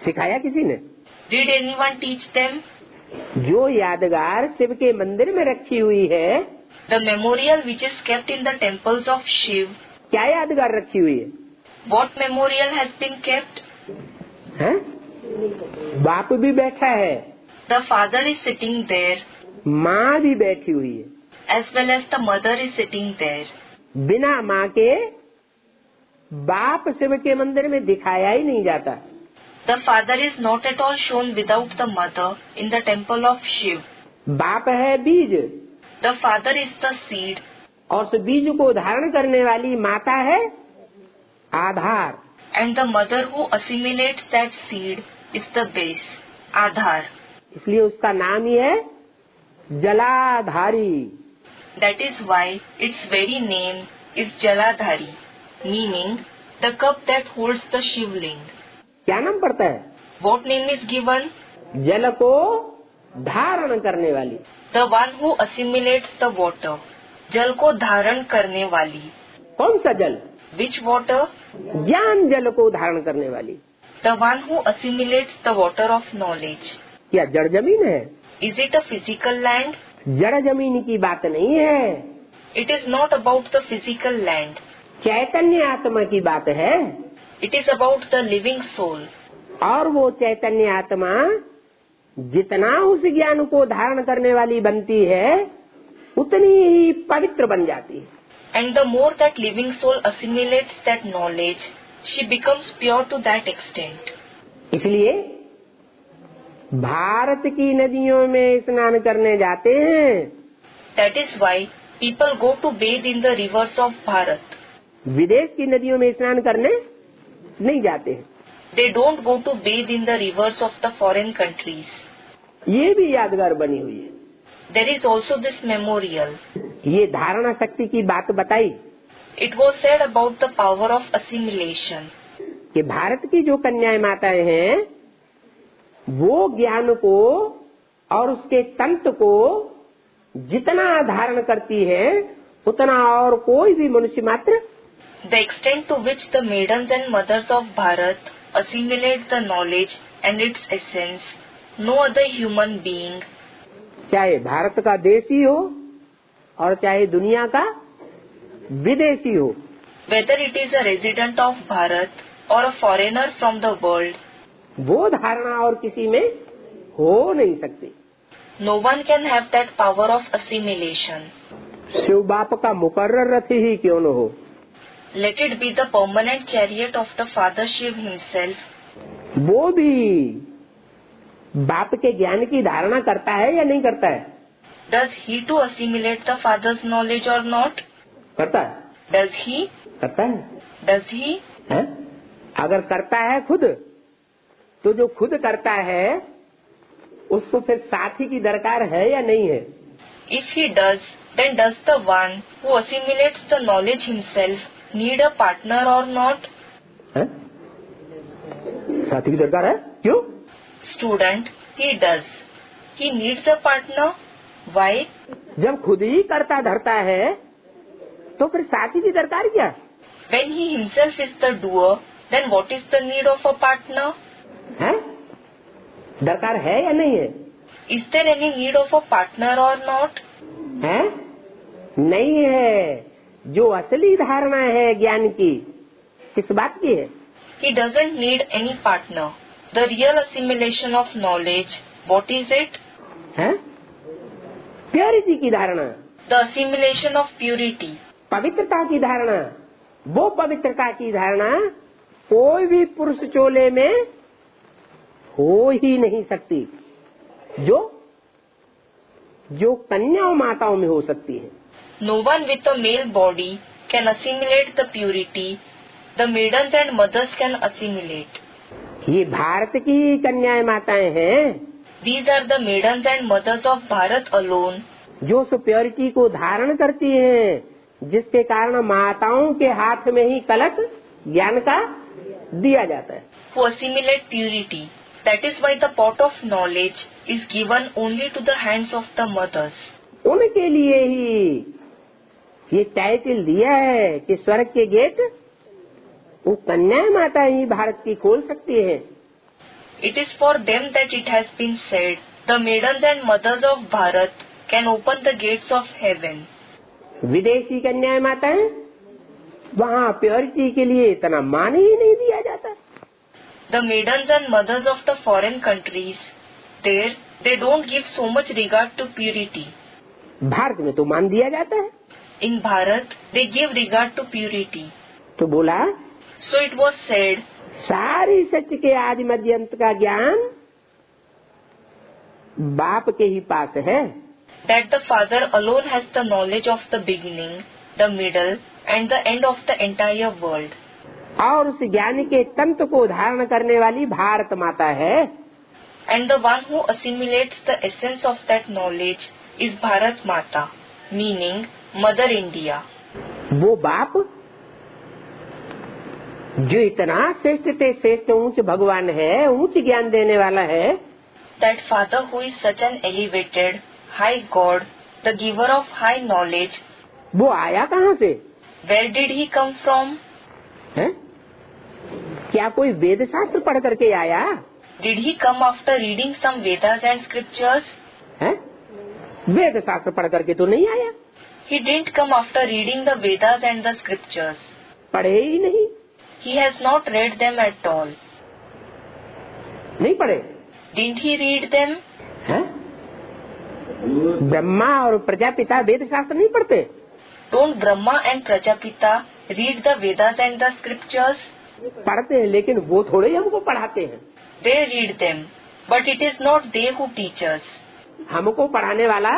सिखाया किसी ने? Did anyone teach them? जो यादगार शिव के मंदिर में रखी हुई है, The memorial which is kept in the temples of Shiv. क्या यादगार रखी हुई है? What memorial has been kept? हैं? बाप भी बैठा है, The father is sitting there, माँ भी बैठी हुई है. as well as the mother is sitting there. बिना माँ के बाप शिव के मंदिर में दिखाया ही नहीं जाता. The father is not at all shown without the mother in the temple of Shiv. बाप है बीज, The father is the seed, और उस बीज को धारण करने वाली माता है आधार. and the mother who assimilates that seed is the base, Aadhar. इसलिए उसका नाम ही है जलाधारी. That is why its very name is Jaladhari, meaning the cup that holds the Shivling. क्या नाम पड़ता है? What name is given? जल को धारण करने वाली. The one who assimilates the water. जल को धारण करने वाली. कौन सा जल? Which water? ज्ञान जल को धारण करने वाली. The one who assimilates the water of knowledge. क्या जड़ जमीन है? Is it a physical land? जड़ जमीन की बात नहीं है, It is not about the physical land. चैतन्य आत्मा की बात है. It is about the living soul. और वो चैतन्य आत्मा जितना उस ज्ञान को धारण करने वाली बनती है, उतनी ही पवित्र बन जाती है. And the more that living soul assimilates that knowledge, she becomes pure to that extent. इसलिए भारत की नदियों में स्नान करने जाते हैं. That is why people go to bathe in the rivers of Bharat. विदेश की नदियों में स्नान करने नहीं जाते हैं. They don't go to bathe in the rivers of the foreign countries. ये भी यादगार बनी हुई है. There is also this memorial. ये धारणा शक्ति की बात बताई It was said about the power of assimilation. कि भारत की जो कन्याएं माताएं हैं, वो ज्ञान को और उसके तंत्र को जितना धारण करती है, उतना और कोई भी मनुष्य मात्र. The extent to which the maidens and mothers of Bharat assimilate the knowledge and its essence, no other human being, चाहे भारत का देशी हो और चाहे दुनिया का विदेशी हो, whether it is a resident of Bharat or a foreigner from the world, वो धारणा और किसी में हो नहीं सकती. no one can have that power of assimilation. Shiv बाप का मुकर्रर रथ ही क्यों न हो, Let it be the permanent chariot of the Father Shiv himself. वो भी बाप के ज्ञान की धारणा करता है या नहीं करता है? Does he too assimilate the Father's knowledge or not? करता है. Does he? करता है. Does he? है? अगर करता है खुद, तो जो खुद करता है उसको फिर साथी की दरकार है या नहीं है? If he does, then does the one who assimilates the knowledge himself need a partner or not? है? साथी की दरकार है. क्यों? Student, he does. He needs a partner. Why? जब खुद ही करता धरता है, तो फिर साथी की दरकार क्या? When he himself is the doer, then what is the need of a partner? है? दरकार है या नहीं है? Is there any need of a partner or not? है? नहीं है. जो असली धारणा है ज्ञान की, किस बात की है? He doesn't need any partner. The real assimilation of knowledge, what is it? है? प्योरिटी की धारणा. The assimilation of purity. पवित्रता की धारणा. वो पवित्रता की धारणा कोई भी पुरुष चोले में हो ही नहीं सकती, जो जो कन्या माताओं में हो सकती है. No one with a male body can assimilate the purity. The maidens and mothers can assimilate. ये भारत की कन्याएं माताएं हैं. These are the maidens and mothers of Bharat alone, जो उस प्योरिटी को धारण करती हैं, जिसके कारण माताओं के हाथ में ही कलश ज्ञान का दिया जाता है. who assimilate purity. That is why the pot of knowledge is given only to the hands of the mothers. उनके लिए ही ये टाइटल दिया है कि स्वर्ग के गेट वो कन्या माता ही भारत की खोल सकती है. It is for them that it has been said, the maidens and mothers of Bharat can open the gates of heaven. विदेशी कन्याएं माताएं, वहाँ प्योरिटी के लिए इतना मान ही नहीं दिया जाता. The maidens and mothers of the foreign countries, there they don't give so much regard to purity. Bharat में तो मान दिया जाता है. In Bharat, they give regard to purity. तो बोला, So it was said, सारी सच के आदि मध्य अंत का ज्ञान बाप के ही पास है. that the Father alone has the knowledge of the beginning, the middle, and the end of the entire world. और उस ज्ञान के तंत्र को धारण करने वाली भारत माता है. And the one who assimilates the essence of that knowledge is Bharat Mata, meaning Mother India. वो बाप जो इतना श्रेष्ठ से श्रेष्ठ ऊंच भगवान है, ऊंच ज्ञान देने वाला है. That Father who is such an elevated, high God, the giver of high knowledge. वो आया कहाँ से? Where did he come from? है? क्या कोई वेद शास्त्र पढ़ करके आया? Did he come after reading some Vedas and scriptures? है? वेद शास्त्र पढ़ करके तो नहीं आया. He didn't come after reading the Vedas and the scriptures. पढ़े ही नहीं. He has not read them at all. नहीं पढ़े. Didn't he read them? है? ब्रह्मा और प्रजापिता वेद शास्त्र नहीं पढ़ते. Don't Brahma and Prajapita read the Vedas and the scriptures? पढ़ते हैं, लेकिन वो थोड़े ही हमको पढ़ाते हैं. They read them, but it is not they who teach us. हमको पढ़ाने वाला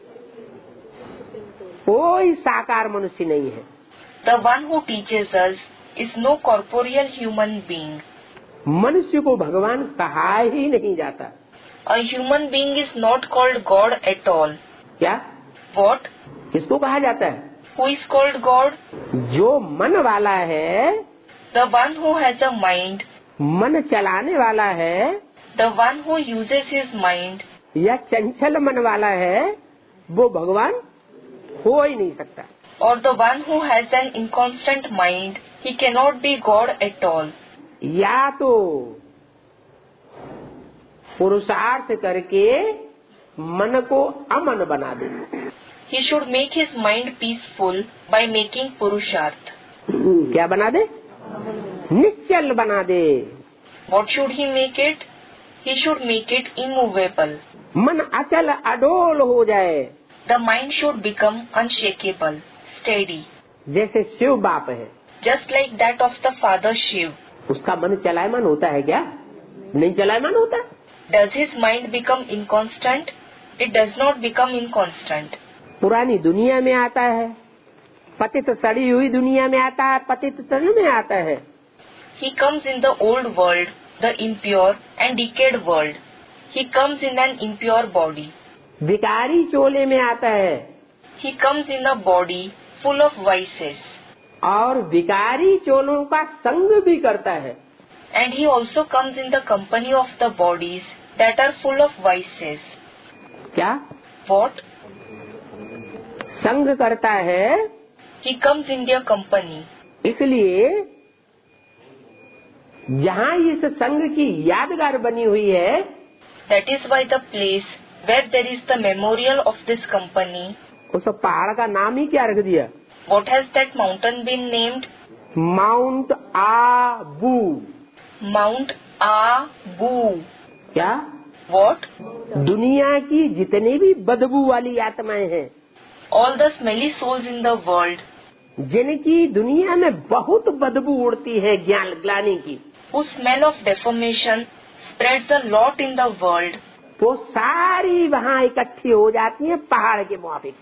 कोई साकार मनुष्य नहीं है. The one who teaches us is no corporeal human being. मनुष्य को भगवान कहा ही नहीं जाता. A human being is not called God at all. क्या? What? किसको कहा जाता है? Who is called God? जो मन वाला है, The one who has a mind, मन चलाने वाला है, the one who uses his mind, या चंचल मन वाला है, वो भगवान हो ही नहीं सकता. or the one who has an inconstant mind, he cannot be God at all. या तो पुरुषार्थ करके मन को अमन बना दे. He should make his mind peaceful by making purusharth. क्या बना दे? निश्चल बना दे. What should he make it? He should make it immovable. मन अचल अडोल हो जाए. The mind should become unshakable, steady, जैसे शिव बाप है, just like that of the Father Shiv. उसका मन चलायमान होता है क्या? नहीं चलायमान होता. Does his mind become inconstant? It does not become inconstant. पुरानी दुनिया में आता है, पतित सड़ी हुई दुनिया में आता है, पतित तन में आता है. He comes in the old world, the impure and decayed world. He comes in an impure body. विकारी चोले में आता है, He comes in a body full of vices. और विकारी चोलों का संग भी करता है. And he also comes in the company of the bodies that are full of vices. क्या? What? संग करता है. He comes in their company. इसलिए जहाँ इस संग की यादगार बनी हुई है, That is why the place where there is the memorial of this company, उस पहाड़ का नाम ही क्या रख दिया? what has that mountain been named? Mount Abu. Mount Abu. क्या? What? दुनिया की जितनी भी बदबू वाली आत्माएं हैं, All the smelly souls in the world, जिनकी दुनिया में बहुत बदबू उड़ती है ज्ञान ग्लानि की, whose smell of deformation spreads a lot in the world, वो सारी वहाँ इकट्ठी हो जाती हैं पहाड़ के मुआफिक,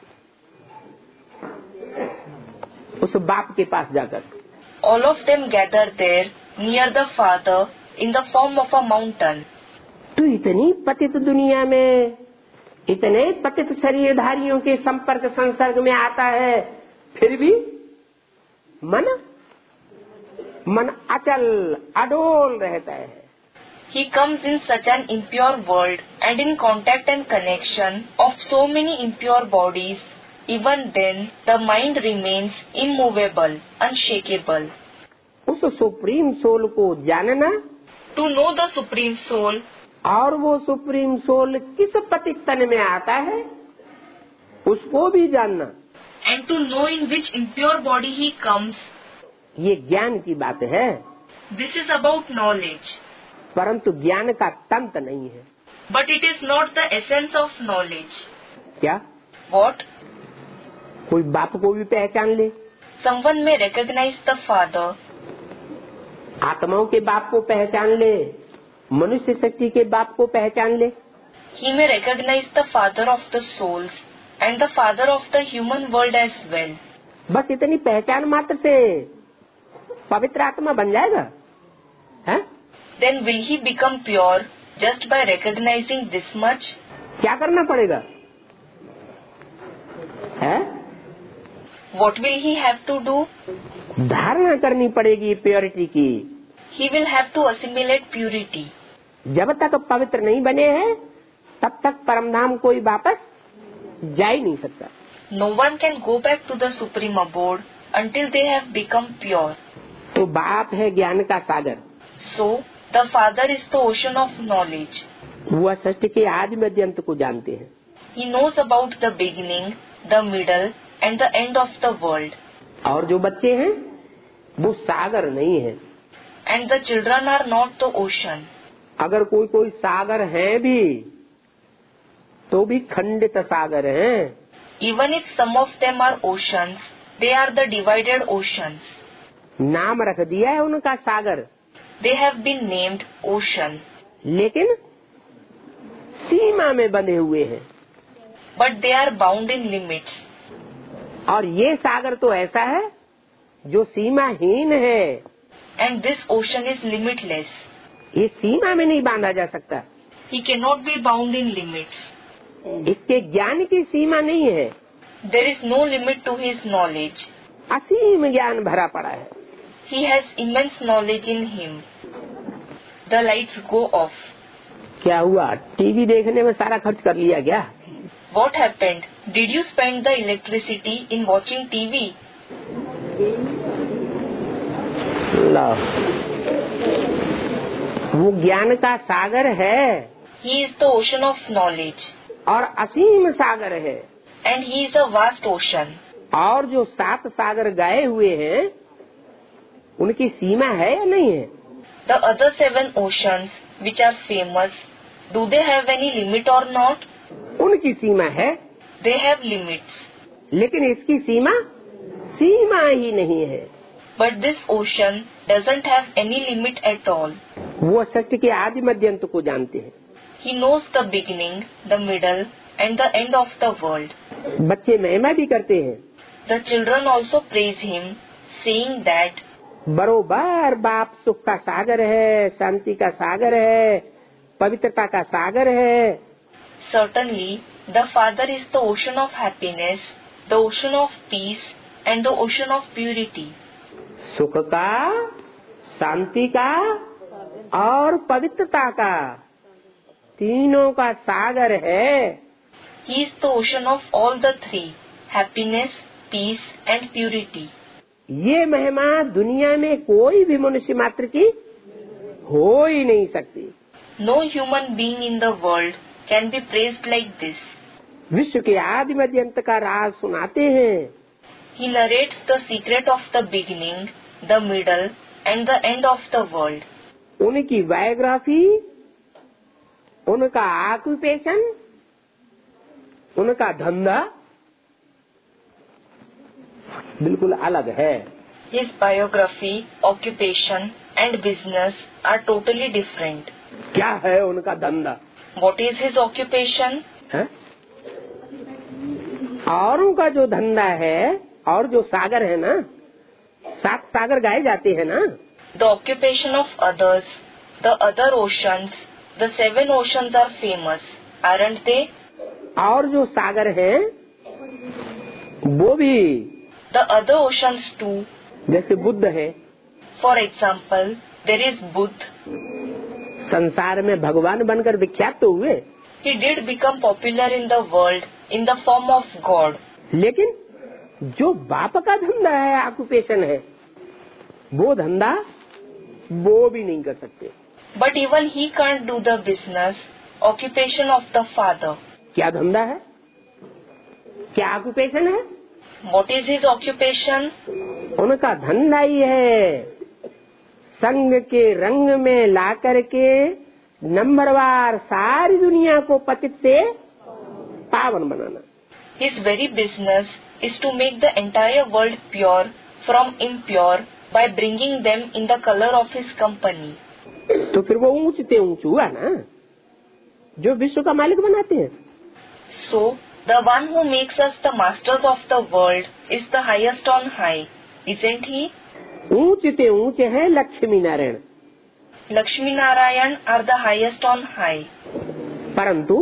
उस बाप के पास जाकर. all of them gather there near the Father in the form of a mountain. तो इतनी पतित दुनिया में इतने पतित शरीरधारियों के संपर्क संसर्ग में आता है, फिर भी मन मन अचल अडोल रहता है. He comes in such an impure world and in contact and connection of so many impure bodies. Even then, the mind remains immovable, unshakable. उस सुप्रीम सोल को जानना To know the Supreme Soul, और वो सुप्रीम सोल किस पतित तन में आता है उसको भी जानना, and to know in which impure body he comes, ये ज्ञान की बात है। this is about knowledge. परंतु ज्ञान का तंत्र नहीं है। But it is not the essence of knowledge. क्या? What? कोई बाप को भी पहचान ले, Someone may recognize the Father, आत्माओं के बाप को पहचान ले, मनुष्य शक्ति के बाप को पहचान ले, he may recognize the Father of the souls and the Father of the human world as well. बस इतनी पहचान मात्र से पवित्र आत्मा बन जाएगा? है? Then will he become pure just by recognizing this much? क्या करना पड़ेगा? है? What will he have to do? धारणा करनी पड़ेगी प्योरिटी की। He will have to assimilate purity. जब तक पवित्र नहीं बने हैं तब तक परमधाम कोई वापस जा ही नहीं सकता। No one can go back to the supreme abode until they have become pure. तो बाप है ज्ञान का सागर। So, the Father is the ocean of knowledge. वह सृष्टि के आदि मध्य अंत को जानते हैं। He knows about the beginning, the middle and the end of the world. और जो बच्चे हैं वो सागर नहीं है। And the children are not the ocean. अगर कोई कोई सागर है भी तो भी खंडित सागर हैं। Even if some of them are oceans, they are the divided oceans. नाम रख दिया है उनका सागर, They have been named ocean, लेकिन सीमा में बंधे हुए हैं। but they are bound in limits. और ये सागर तो ऐसा है जो सीमाहीन है। And this ocean is limitless. ये सीमा में नहीं बांधा जा सकता। He cannot be bound in limits. इसके ज्ञान की सीमा नहीं है। There is no limit to his knowledge. असीम ज्ञान भरा पड़ा है। He has immense knowledge in him. The lights go off. क्या हुआ? टीवी देखने में सारा खर्च कर लिया क्या? What happened? Did you spend the electricity in watching T V? लो, वो ज्ञान का सागर है। He is the ocean of knowledge. और असीम सागर है। And he is a vast ocean. और जो सात सागर गाए हुए हैं उनकी सीमा है या नहीं है? The other seven oceans which are famous, do they have any limit or not? उनकी सीमा है। They have limits. लेकिन इसकी सीमा सीमा ही नहीं है। But this ocean doesn't have any limit at all. वो सत्य के आदि मध्य अंत को जानते हैं। He knows the beginning, the middle and the end of the world. बच्चे महिमा भी करते हैं। The children also praise him, saying that बरोबर बाप सुख का सागर है, शांति का सागर है, पवित्रता का सागर है। certainly the Father is the ocean of happiness, the ocean of peace and the ocean of purity. सुख का, शांति का और पवित्रता का, तीनों का सागर है। He is the ocean of all the three, happiness, peace and purity. ये महिमा दुनिया में कोई भी मनुष्य मात्र की हो ही नहीं सकती। No human being in the world can be praised like this. विश्व के आदि मध्य अंत का राज सुनाते हैं। He narrates the secret of the beginning, the middle and the end of the world. उनकी बायोग्राफी, उनका ऑक्यूपेशन, उनका धंधा बिल्कुल अलग है। His biography, occupation and business are totally different. क्या है उनका धंधा? What is his occupation? है? औरों का जो धंधा है और जो सागर है ना, सात सागर गाए जाते हैं ना। The occupation of others, the other oceans, the seven oceans are famous, aren't they? और जो सागर हैं वो भी, The other oceans too. जैसे बुद्ध है। For example, there is Buddha. संसार में भगवान बनकर विख्यात तो हुए, He did become popular in the world in the form of God. लेकिन जो बाप का धंधा है, ऑक्यूपेशन है, वो धंधा वो भी नहीं कर सकते। But even he can't do the business, occupation of the Father. क्या धंधा है, क्या ऑक्यूपेशन है? What is his occupation? उनका धंधा ही है संग के रंग में ला करके नंबरवार सारी दुनिया को पतित से पावन बनाना. His very business is to make the entire world pure from impure by bringing them in the color of his company. तो फिर वो ऊंचते ऊंच हुआ ना, जो विश्व का मालिक बनाते हैं. So the one who makes us the masters of the world is the highest on high, isn't he? ऊंचते ऊंच है Lakshmi Narayan. Lakshmi Narayan are the highest on high. परंतु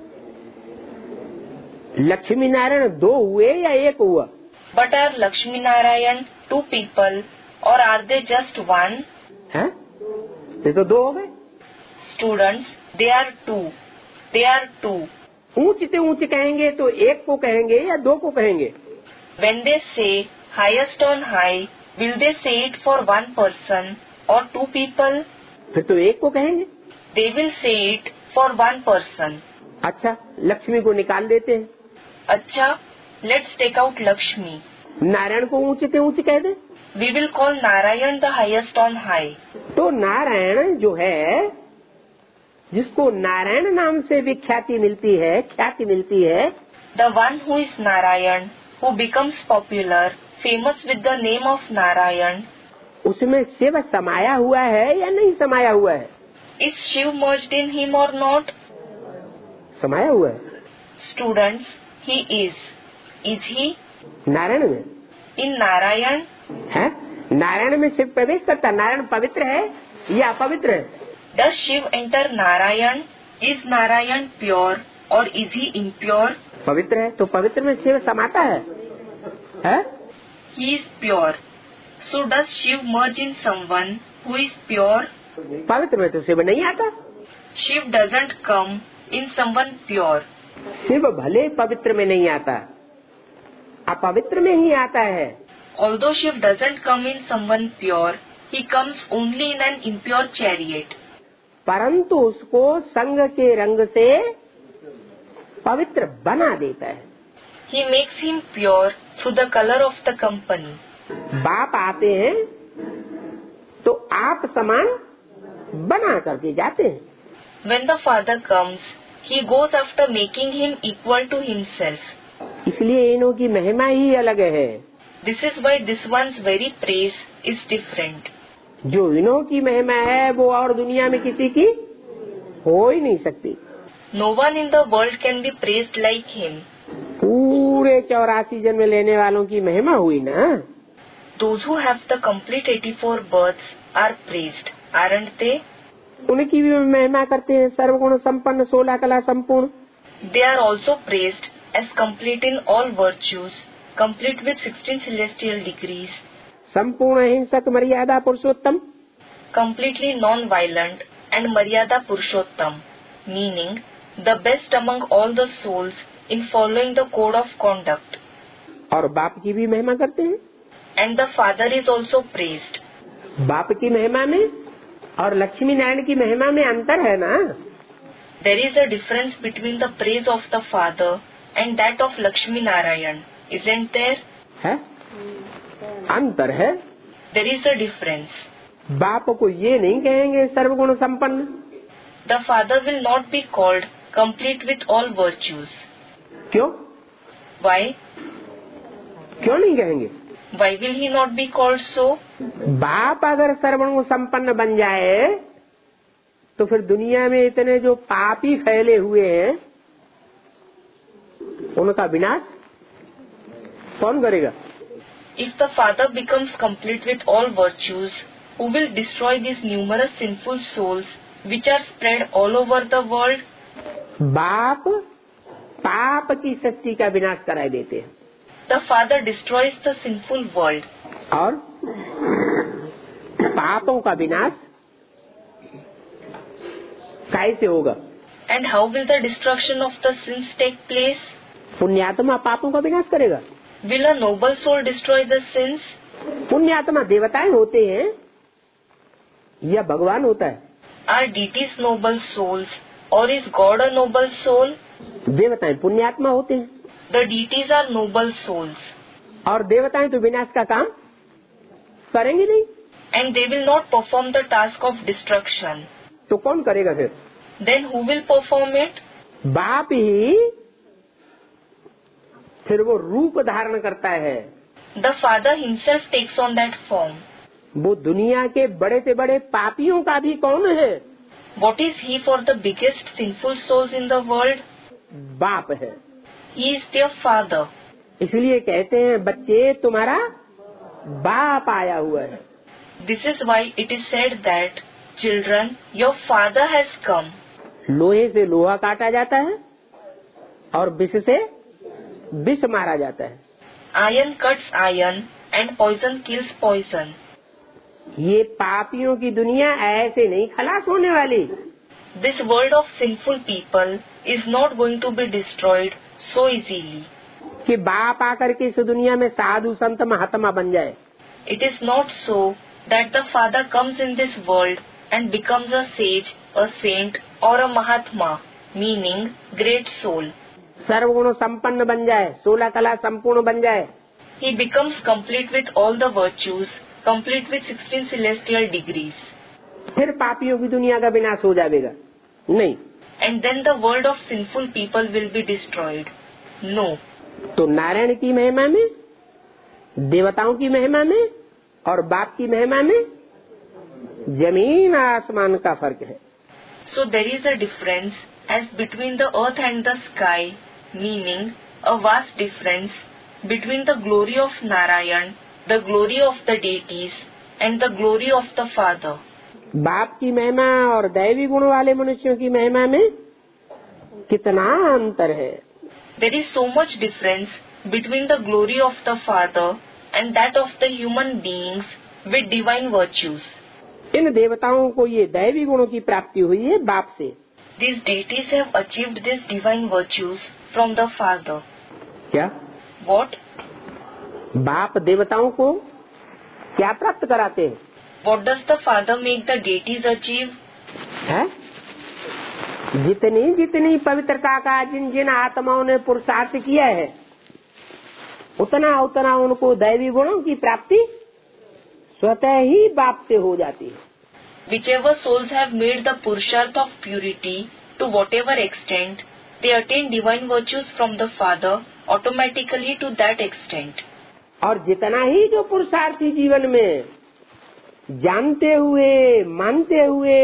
लक्ष्मी नारायण दो हुए या एक हुआ? But are Lakshmi Narayan two people or are they just one? है? ये तो दो हो गए. Students, they are two. They are two. ऊंचते ऊंच कहेंगे तो एक को कहेंगे या दो को कहेंगे? When they say highest on high, will they say it for one person or two people? फिर तो एक को कहेंगे. They will say it for one person. अच्छा, लक्ष्मी को निकाल देते हैं. अच्छा, let's take out Lakshmi. Narayan को ऊंचते ऊंच कह दे. We will call Narayan the highest on high. तो नारायण जो है, जिसको नारायण नाम से विख्याति मिलती है, ख्याति मिलती है, The one who is Narayan, who becomes popular, famous with the name of Narayan, उसमें शिव समाया हुआ है या नहीं समाया हुआ है? is Shiv merged in him or not? समाया हुआ है. Students, he is. Is he? Narayan में. In Narayan? है? नारायण में शिव प्रवेश करता. नारायण पवित्र है या अपवित्र है? Does Shiv enter Narayan? Is Narayan pure or is he impure? पवित्र है, तो पवित्र में शिव समाता है. है? He is pure. So does Shiv merge in someone who is pure? पवित्र में तो शिव नहीं आता. Shiv doesn't come in someone pure. Shiv भले पवित्र में नहीं आता, अपवित्र में ही आता है. Although Shiv doesn't come in someone pure, he comes only in an impure chariot. परंतु उसको संग के रंग से पवित्र बना देता है. He makes him pure through the color of the company. बाप आते हैं तो आप समान बना करके जाते हैं. When the Father comes, he goes after making him equal to himself. इसलिए इन्हों की महिमा ही अलग है. This is why this one's very praise is different. जो इन्हों की महिमा है वो और दुनिया में किसी की हो ही नहीं सकती. No one in the world can be praised like him. पूरे चौरासी जन्म लेने वालों की महिमा हुई ना. Those who have the complete eighty-four births are praised, aren't they? उनकी भी महिमा करते हैं. सर्वगुण संपन्न, सोलह कला संपूर्ण. They are also praised as complete in all virtues, complete with sixteen celestial degrees, संपूर्ण अहिंसक मर्यादा पुरुषोत्तम, completely non-violent and Maryada Purushottam, meaning the best among all the souls in following the code of conduct. और बाप की भी महिमा करते हैं. And the Father is also praised. बाप की महिमा में और लक्ष्मी नारायण की महिमा में अंतर है ना. There is a difference between the praise of the Father and that of Lakshmi Narayan, isn't there? है, अंतर है. There is a difference. बाप को ये नहीं कहेंगे सर्वगुण संपन्न. The Father will not be called complete with all virtues. क्यों? Why? क्यों नहीं कहेंगे? Why will he not be called so? बाप अगर सर्वगुण संपन्न बन जाए तो फिर दुनिया में इतने जो पापी फैले हुए हैं उनका विनाश कौन करेगा? If the Father becomes complete with all virtues, who will destroy these numerous sinful souls which are spread all over the world? बाप पाप की सृष्टि का विनाश कराए देते हैं. The Father destroys the sinful world. और पापों का विनाश कैसे होगा? And how will the destruction of the sins take place? पुण्यात्मा पापों का विनाश करेगा. Will a noble soul destroy the sins? पुण्यात्मा देवताएं होते हैं या भगवान होता है? Are deities noble souls, or is God a noble soul? देवताएं पुण्यात्मा होते हैं, The deities are noble souls, और देवताएं तो विनाश का काम करेंगे नहीं, and they will not perform the task of destruction. तो कौन करेगा फिर? Then who will perform it? बाप ही फिर वो रूप धारण करता है। The Father himself takes on that form. वो दुनिया के बड़े से बड़े पापियों का भी कौन है? What is he for the biggest sinful souls in the world? बाप है। He is their father. इसलिए कहते हैं बच्चे तुम्हारा बाप आया हुआ है। This is why it is said that, children, your father has come. लोहे से लोहा काटा जाता है और विष से विष मारा जाता है। Iron cuts iron and poison kills poison. ये पापियों की दुनिया ऐसे नहीं खलास होने वाली। This world of sinful people is not going to be destroyed so easily. कि बाप आकर के इस दुनिया में साधु संत महात्मा बन जाए। It is not so that the Father comes in this world and becomes a sage, a saint or a Mahatma, meaning great soul. सर्वगुण संपन्न बन जाए, सोलह कला संपूर्ण बन जाए। He becomes complete with all the virtues, complete with sixteen celestial degrees. फिर पापियों की दुनिया का विनाश हो जाएगा? नहीं। And then the world of sinful people will be destroyed. No. तो नारायण की महिमा में, देवताओं की महिमा में और बाप की महिमा में जमीन आसमान का फर्क है। So there is a difference as between the earth and the sky, meaning a vast difference between the glory of Narayan, the glory of the deities, and the glory of the Father. बाप की महिमा और दैवी गुण वाले मनुष्यों की महिमा में कितना अंतर है। There is so much difference between the glory of the Father and that of the human beings with divine virtues. इन देवताओं को ये दैवी गुणों की प्राप्ति हुई है बाप से। These deities have achieved these divine virtues from the Father. क्या? What? बाप देवताओं को क्या प्राप्त कराते हैं? What does the Father make the deities achieve? है? जितनी जितनी पवित्रता का जिन जिन आत्माओं ने पुरुषार्थ किया है, उतना उतना उनको दैवी गुणों की प्राप्ति स्वतः ही बाप से हो जाती है। Whichever souls have made the Purusharth of purity to whatever extent, they attain divine virtues from the Father automatically to that extent. और जितना ही जो पुरुषार्थी जीवन में जानते हुए मानते हुए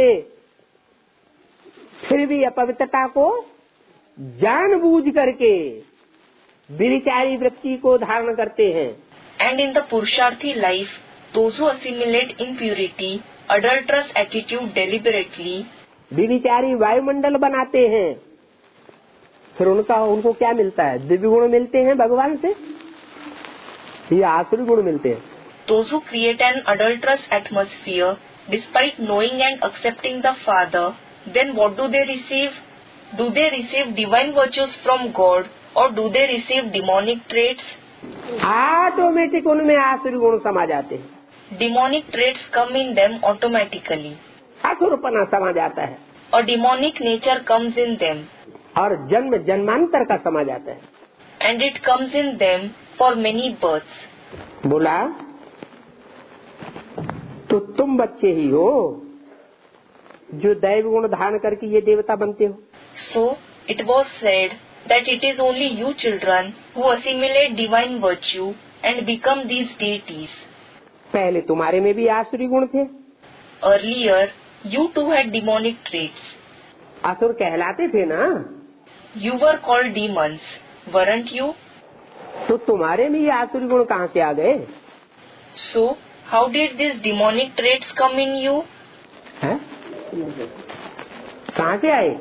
फिर भी अपवित्रता को जानबूझ करके विचारी वृत्ति को धारण करते हैं। And in the Purusharthi life, those who assimilate impurity, adulterous attitude deliberately, विचारी वायुमंडल बनाते हैं, फिर उनका उनको क्या मिलता है? दिव्य गुण मिलते हैं भगवान से या आसुरी गुण मिलते हैं? those who create an adulterous atmosphere despite knowing and accepting the Father, then what do they receive? Do they receive divine virtues from God or do they receive demonic traits? Automatic उनमें आसुरी गुण समा जाते हैं। Demonic traits come in them automatically. असुरपना समा जाता है A demonic nature comes in them. और जन्म जन्मांतर का समा जाता है। And it comes in them for many births. बोला तो तुम बच्चे ही हो जो दैव गुण धारण करके ये देवता बनते हो। So it was said that it is only you children who assimilate divine virtue and become these deities. पहले तुम्हारे में भी आसुरी गुण थे। Earlier, you too had demonic traits. असुर कहलाते थे ना। You were called demons, weren't you? तो तुम्हारे में ये आसुरी गुण कहाँ से आ गए? So how did these demonic traits come in you? हैं? कहाँ से आए?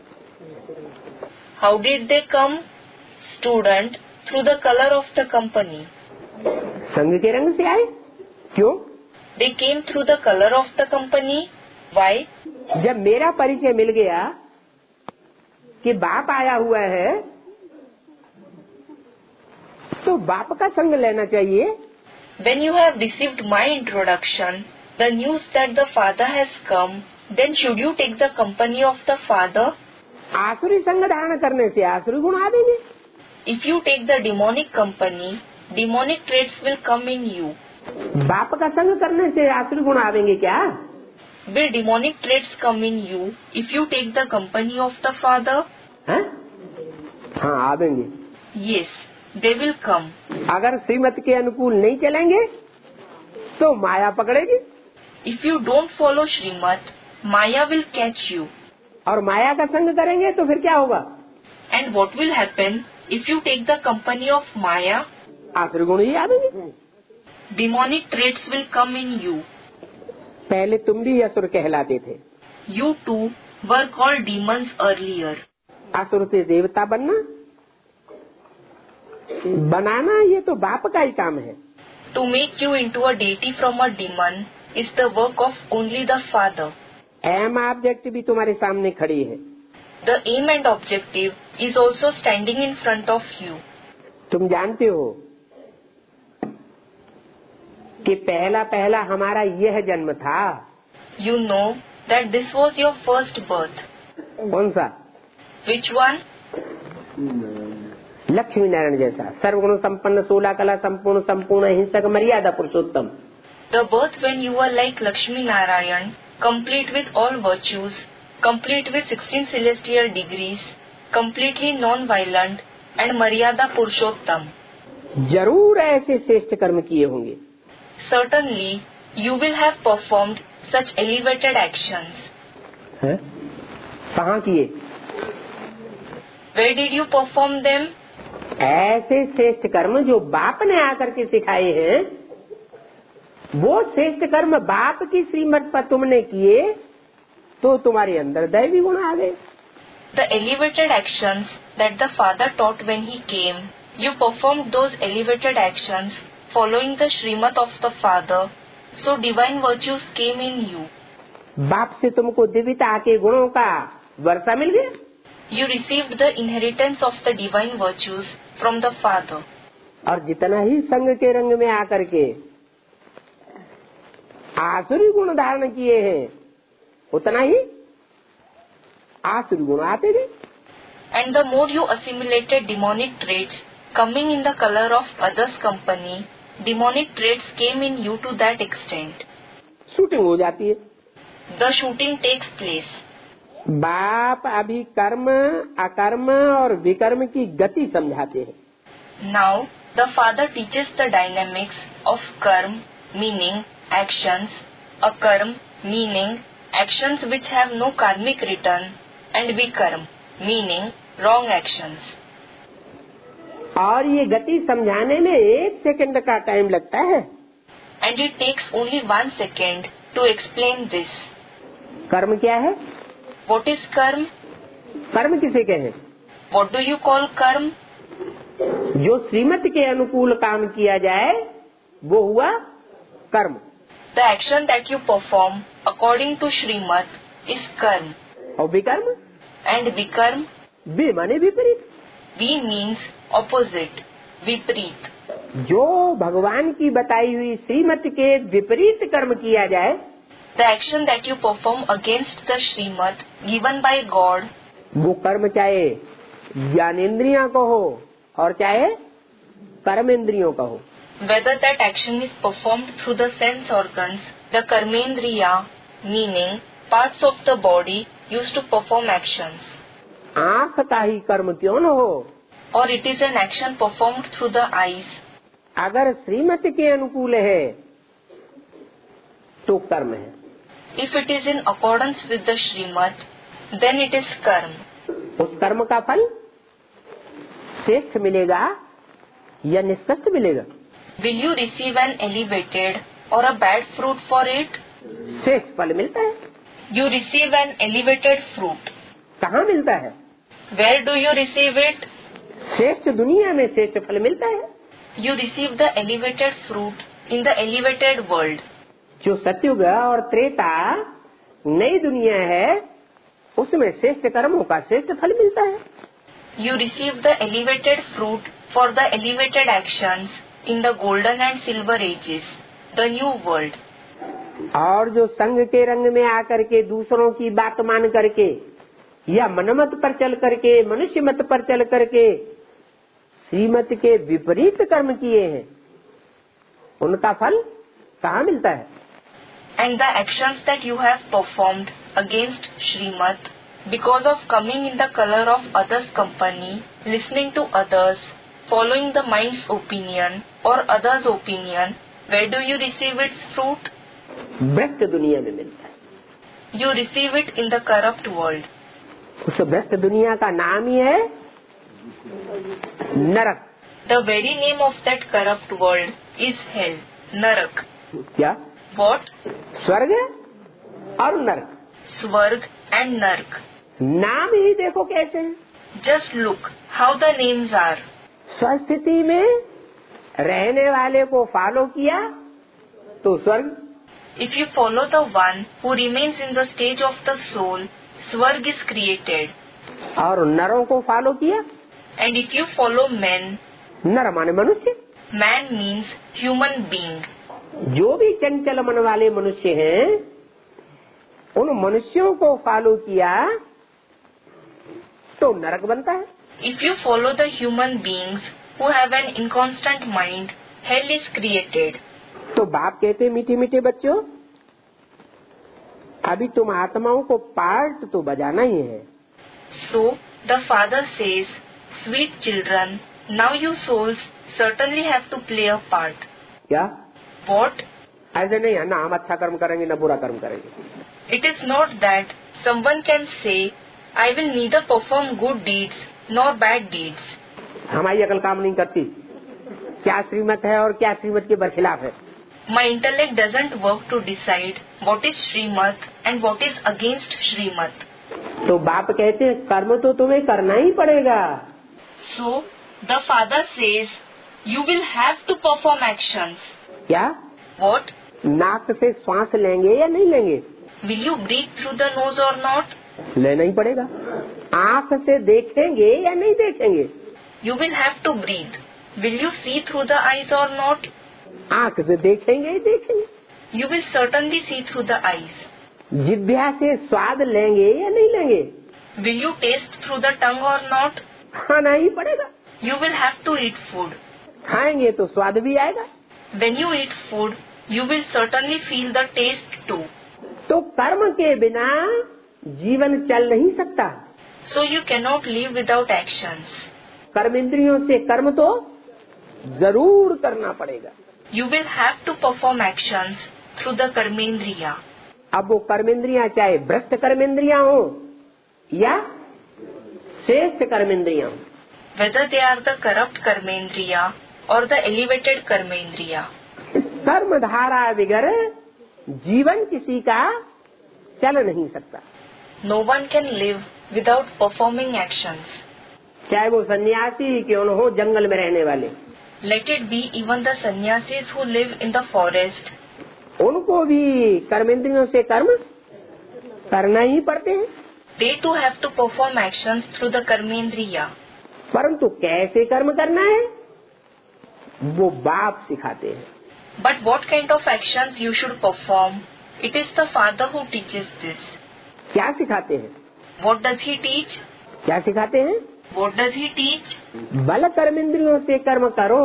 How did they come? Student, through the color of the company. संग के रंग से आए? क्यों? They came through the color of the company. Why? जब मेरा परिचय मिल गया कि बाप आया हुआ है, तो बाप का संग लेना चाहिए। When you have received my introduction, the news that the Father has come, Then should you take the company of the father? आसुरी संग धारण करने से आसुरी गुण आ देंगे। If you take the demonic company, demonic traits will come in you. बाप का संग करने से आसुरी गुण आवेंगे क्या? Will demonic traits come in you if you take the company of the father? हाँ हाँ आवेंगे। Yes, they will come. अगर श्रीमत के अनुकूल नहीं चलेंगे तो माया पकड़ेगी। If you don't follow Srimad, Maya will catch you. और माया का संग करेंगे तो फिर क्या होगा? And what will happen if you take the company of Maya? आसुरी गुण ही आवेंगे। Demonic traits will come in you. पहले तुम भी असुर कहलाते थे। You too were called demons earlier. असुर से देवता बनना बनाना ये तो बाप का ही काम है। To make you into a deity from a demon is the work of only the Father. Aim object भी तुम्हारे सामने खड़ी है। The aim and objective is also standing in front of you. तुम जानते हो कि पहला पहला हमारा यह जन्म था। You know that this was your first birth. कौन सा? Which one? लक्ष्मी नारायण जैसा सर्वगुण संपन्न सोलह कला संपूर्ण संपूर्ण हिंसक मर्यादा पुरुषोत्तम। The birth when you were like Lakshmi Narayan, complete with all virtues, complete with sixteen celestial degrees, completely non-violent and Maryada Purushottam. जरूर ऐसे श्रेष्ठ कर्म किए होंगे। Certainly, you will have performed such elevated actions. है? कहाँ किए? Where did you perform them? ऐसे श्रेष्ठ कर्म जो बाप ने आकर के सिखाए हैं, वो श्रेष्ठ कर्म बाप की श्रीमत पर तुमने किए तो तुम्हारे अंदर दैवी गुण आ गए। The elevated actions that the Father taught when he came, you performed those elevated actions following the Srimad of the Father, so divine virtues came in you. बाप से तुमको दिव्यता के गुणों का वर्षा मिल गया। You received the inheritance of the divine virtues from the Father. और जितना ही संग के रंग में आकर के आसुरी गुण धारण किए हैं, उतना ही आसुरी गुण आते गए। And the more you assimilated demonic traits coming in the color of others' company, demonic traits came in you to that extent. Shooting हो जाती है। The shooting takes place. बाप अभी कर्म अकर्म और विकर्म की गति समझाते हैं। Now the Father teaches the dynamics of karma, meaning actions, akarm, meaning actions which have no karmic return, and vikarm, meaning wrong actions. और ये गति समझाने में एक सेकंड का टाइम लगता है। And it takes only one second to explain this. कर्म क्या है? What is karma? कर्म किसे कहें? What do you call karma? जो श्रीमत के अनुकूल काम किया जाए वो हुआ कर्म। The action that you perform according to Srimad is karma. और विकर्म? And vikarma? वि माने विपरीत। Vi means opposite, viparit. जो भगवान की बताई हुई श्रीमत के विपरीत कर्म किया जाए, The action that you perform against the Srimad given by God, वो कर्म चाहे ज्ञानेन्द्रियों का हो और चाहे कर्मेंद्रियों का हो। whether that action is performed through the sense organs, the karmendriya, meaning parts of the body used to perform actions, आँख का ही कर्म क्यों न हो, or it is an action performed through the eyes. अगर श्रीमत के अनुकूल है तो कर्म है। If it is in accordance with the Srimad, then it is karma. उस कर्म का फल श्रेष्ठ मिलेगा या निष्कृष्ट मिलेगा? Will you receive an elevated or a bad fruit for it? श्रेष्ठ फल मिलता है। You receive an elevated fruit. कहाँ मिलता है? Where do you receive it? श्रेष्ठ दुनिया में श्रेष्ठ फल मिलता है। You receive the elevated fruit in the elevated world. जो सतयुग और त्रेता नई दुनिया है, उसमें श्रेष्ठ कर्मों का श्रेष्ठ फल मिलता है। You receive the elevated fruit for the elevated actions in the golden and silver ages, the new world. और जो संग के रंग में आकर के दूसरों की बात मान करके या मनमत पर चल करके मनुष्य मत पर चल करके श्रीमत के विपरीत कर्म किए हैं, उनका फल कहाँ मिलता है? And the actions that you have performed against Srimad because of coming in the color of others' company, listening to others, following the mind's opinion or others' opinion, where do you receive its fruit? भ्रष्ट दुनिया में मिलता है। You receive it in the corrupt world. उस भ्रष्ट दुनिया का नाम ही है नरक। The very name of that corrupt world is hell, Narak. क्या? What? स्वर्ग और नरक। Swarg and Nark. नाम ही देखो कैसे हैं। Just look how the names are. स्वस्थिति में रहने वाले को फॉलो किया तो स्वर्ग, If you follow the one who remains in the stage of the soul, Swarg is created. और नरों को फॉलो किया, And if you follow men, नर माने मनुष्य, man means human being. जो भी चंचल मन वाले मनुष्य हैं उन मनुष्यों को फॉलो किया तो नरक बनता है। If you follow the human beings who have an inconstant mind, hell is created. तो बाप कहते मीठे मीठे बच्चों, अभी तुम आत्माओं को पार्ट तो बजाना ही है। So the father says, sweet children, now you souls certainly have to play a part. क्या? What? ऐसे नहीं है ना, हम अच्छा कर्म करेंगे ना बुरा कर्म करेंगे। It is not that someone can say, I will neither perform good deeds nor bad deeds. हमारी अकल काम नहीं करती, क्या श्रीमत है और क्या श्रीमत के बरखिलाफ है। My intellect doesn't work to decide what is Srimad and what is against Srimad. तो बाप कहते हैं कर्म तो तुम्हें करना ही पड़ेगा। So the father says, you will have to perform actions. क्या? What? नाक से श्वास लेंगे या नहीं लेंगे? Will you breathe through the nose or not? लेना ही पड़ेगा। आँख से देखेंगे या नहीं देखेंगे? You will have to breathe. Will you see through the eyes or not? आँख से देखेंगे ही देखेंगे। You will certainly see through the eyes. जिह्वा से स्वाद लेंगे या नहीं लेंगे? Will you taste through the tongue or not? खाना ही पड़ेगा। You will have to eat food. खाएंगे तो स्वाद भी आएगा। When you eat food, you will certainly feel the taste too. तो कर्म के बिना जीवन चल नहीं सकता। So you cannot live without actions. कर्म इंद्रियों से कर्म तो जरूर करना पड़ेगा। You will have to perform actions through the karmendriya. अब वो कर्मेंद्रियां चाहे भ्रष्ट कर्मेंद्रियां हो या श्रेष्ठ कर्मेंद्रियां हो, Whether they are the corrupt karmendriya or the elevated karmendriya. कर्म धारा बिगर जीवन किसी का चल नहीं सकता। No one can live without performing actions. चाहे वो सन्यासी क्यों न हो, जंगल में रहने वाले, Let it be even the sannyasis who live in the forest. उनको भी कर्मेंद्रियों से कर्म करना ही पड़ते हैं। They too have to perform actions through the karmendriya. परंतु कैसे कर्म करना है वो बाप सिखाते हैं। But what kind of actions you should perform? It is the father who teaches this. क्या सिखाते हैं? What does he teach? क्या सिखाते हैं? What does he teach? बल कर्मेंद्रियों से कर्म करो,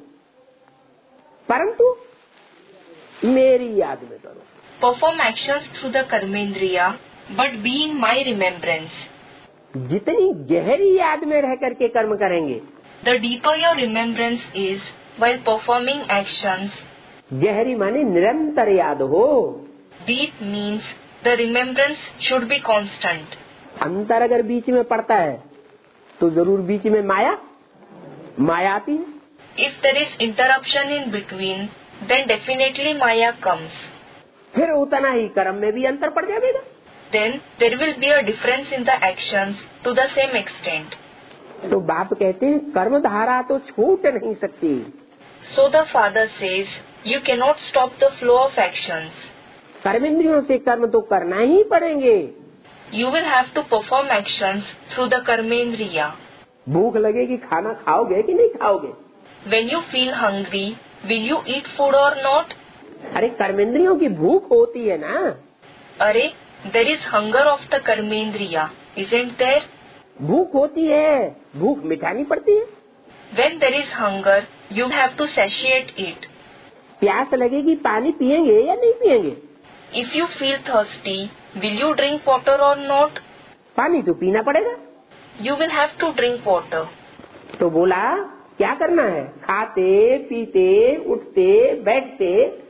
परंतु मेरी याद में करो। Perform actions through the karmendriya, but be in my remembrance. जितनी गहरी याद में रह करके कर्म करेंगे, The deeper your remembrance is while performing actions, गहरी माने निरंतर याद हो। deep means the remembrance should be constant. अंतर अगर बीच में पड़ता है तो जरूर बीच में माया माया आती है। If there is interruption in between, then definitely Maya comes. फिर उतना ही कर्म में भी अंतर पड़ जाएगा। Then there will be a difference in the actions to the same extent. तो बाप कहते हैं कर्म धारा तो छूट नहीं सकती। So the father says, you cannot stop the flow of actions. कर्मेंद्रियों से कर्म तो करना ही पड़ेंगे। You will have to perform actions through the karmendriya. भूख लगेगी, खाना खाओगे कि नहीं खाओगे? When you feel hungry, will you eat food or not? अरे कर्मेंद्रियों की भूख होती है ना। अरे, there is hunger of the karmendriya, isn't there? भूख होती है, भूख मिटानी पड़ती है। When there is hunger, you have to satiate it. प्यास लगेगी, पानी पिएंगे या नहीं पिएंगे? If you feel thirsty, will you drink water or not? पानी तो पीना पड़ेगा। You will have to drink water. तो बोला क्या करना है? खाते पीते उठते बैठते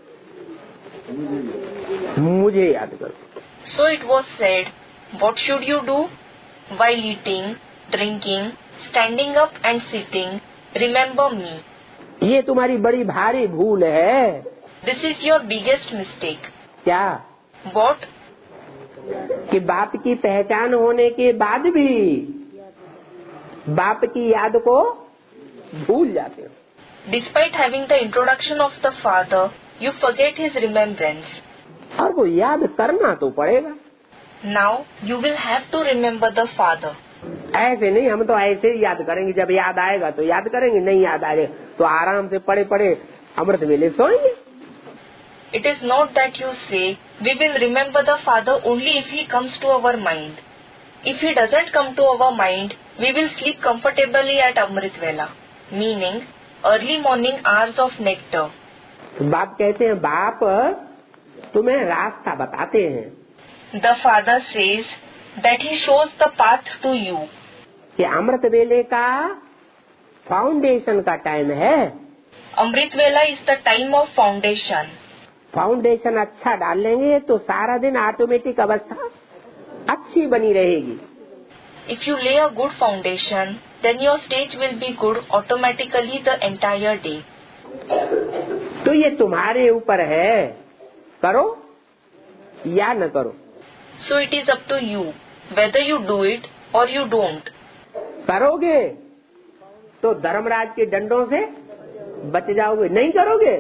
मुझे याद करो। So it was said, what should you do? While eating, drinking, standing up and sitting, remember me. ये तुम्हारी बड़ी भारी भूल है। This is your biggest mistake. क्या? What? कि बाप की पहचान होने के बाद भी बाप की याद को भूल जाते हो। Despite having the introduction of the father, you forget his remembrance. और वो याद करना तो पड़ेगा। Now you will have to remember the father. ऐसे नहीं, हम तो ऐसे ही याद करेंगे, जब याद आएगा तो याद करेंगे, नहीं याद आएगा तो आराम से पड़े पड़े अमृत वेले सोएंगे। It is not that you say we will remember the father only if he comes to our mind. If he doesn't come to our mind, we will sleep comfortably at Amrit Vela, meaning early morning hours of nectar. बाप कहते हैं, बाप तुम्हें रास्ता बताते हैं। The father says that he shows the path to you. कि अमृत वेले का फाउंडेशन का टाइम है। Amrit Vela is the time of foundation. Foundation अच्छा डाल लेंगे तो सारा दिन ऑटोमेटिक अवस्था अच्छी बनी रहेगी। If you lay a good foundation, then your stage will be good automatically the entire day. तो ये तुम्हारे ऊपर है, करो या न करो। So it is up to you whether you do it or you don't. करोगे तो धर्मराज के डंडों से बच जाओगे, नहीं करोगे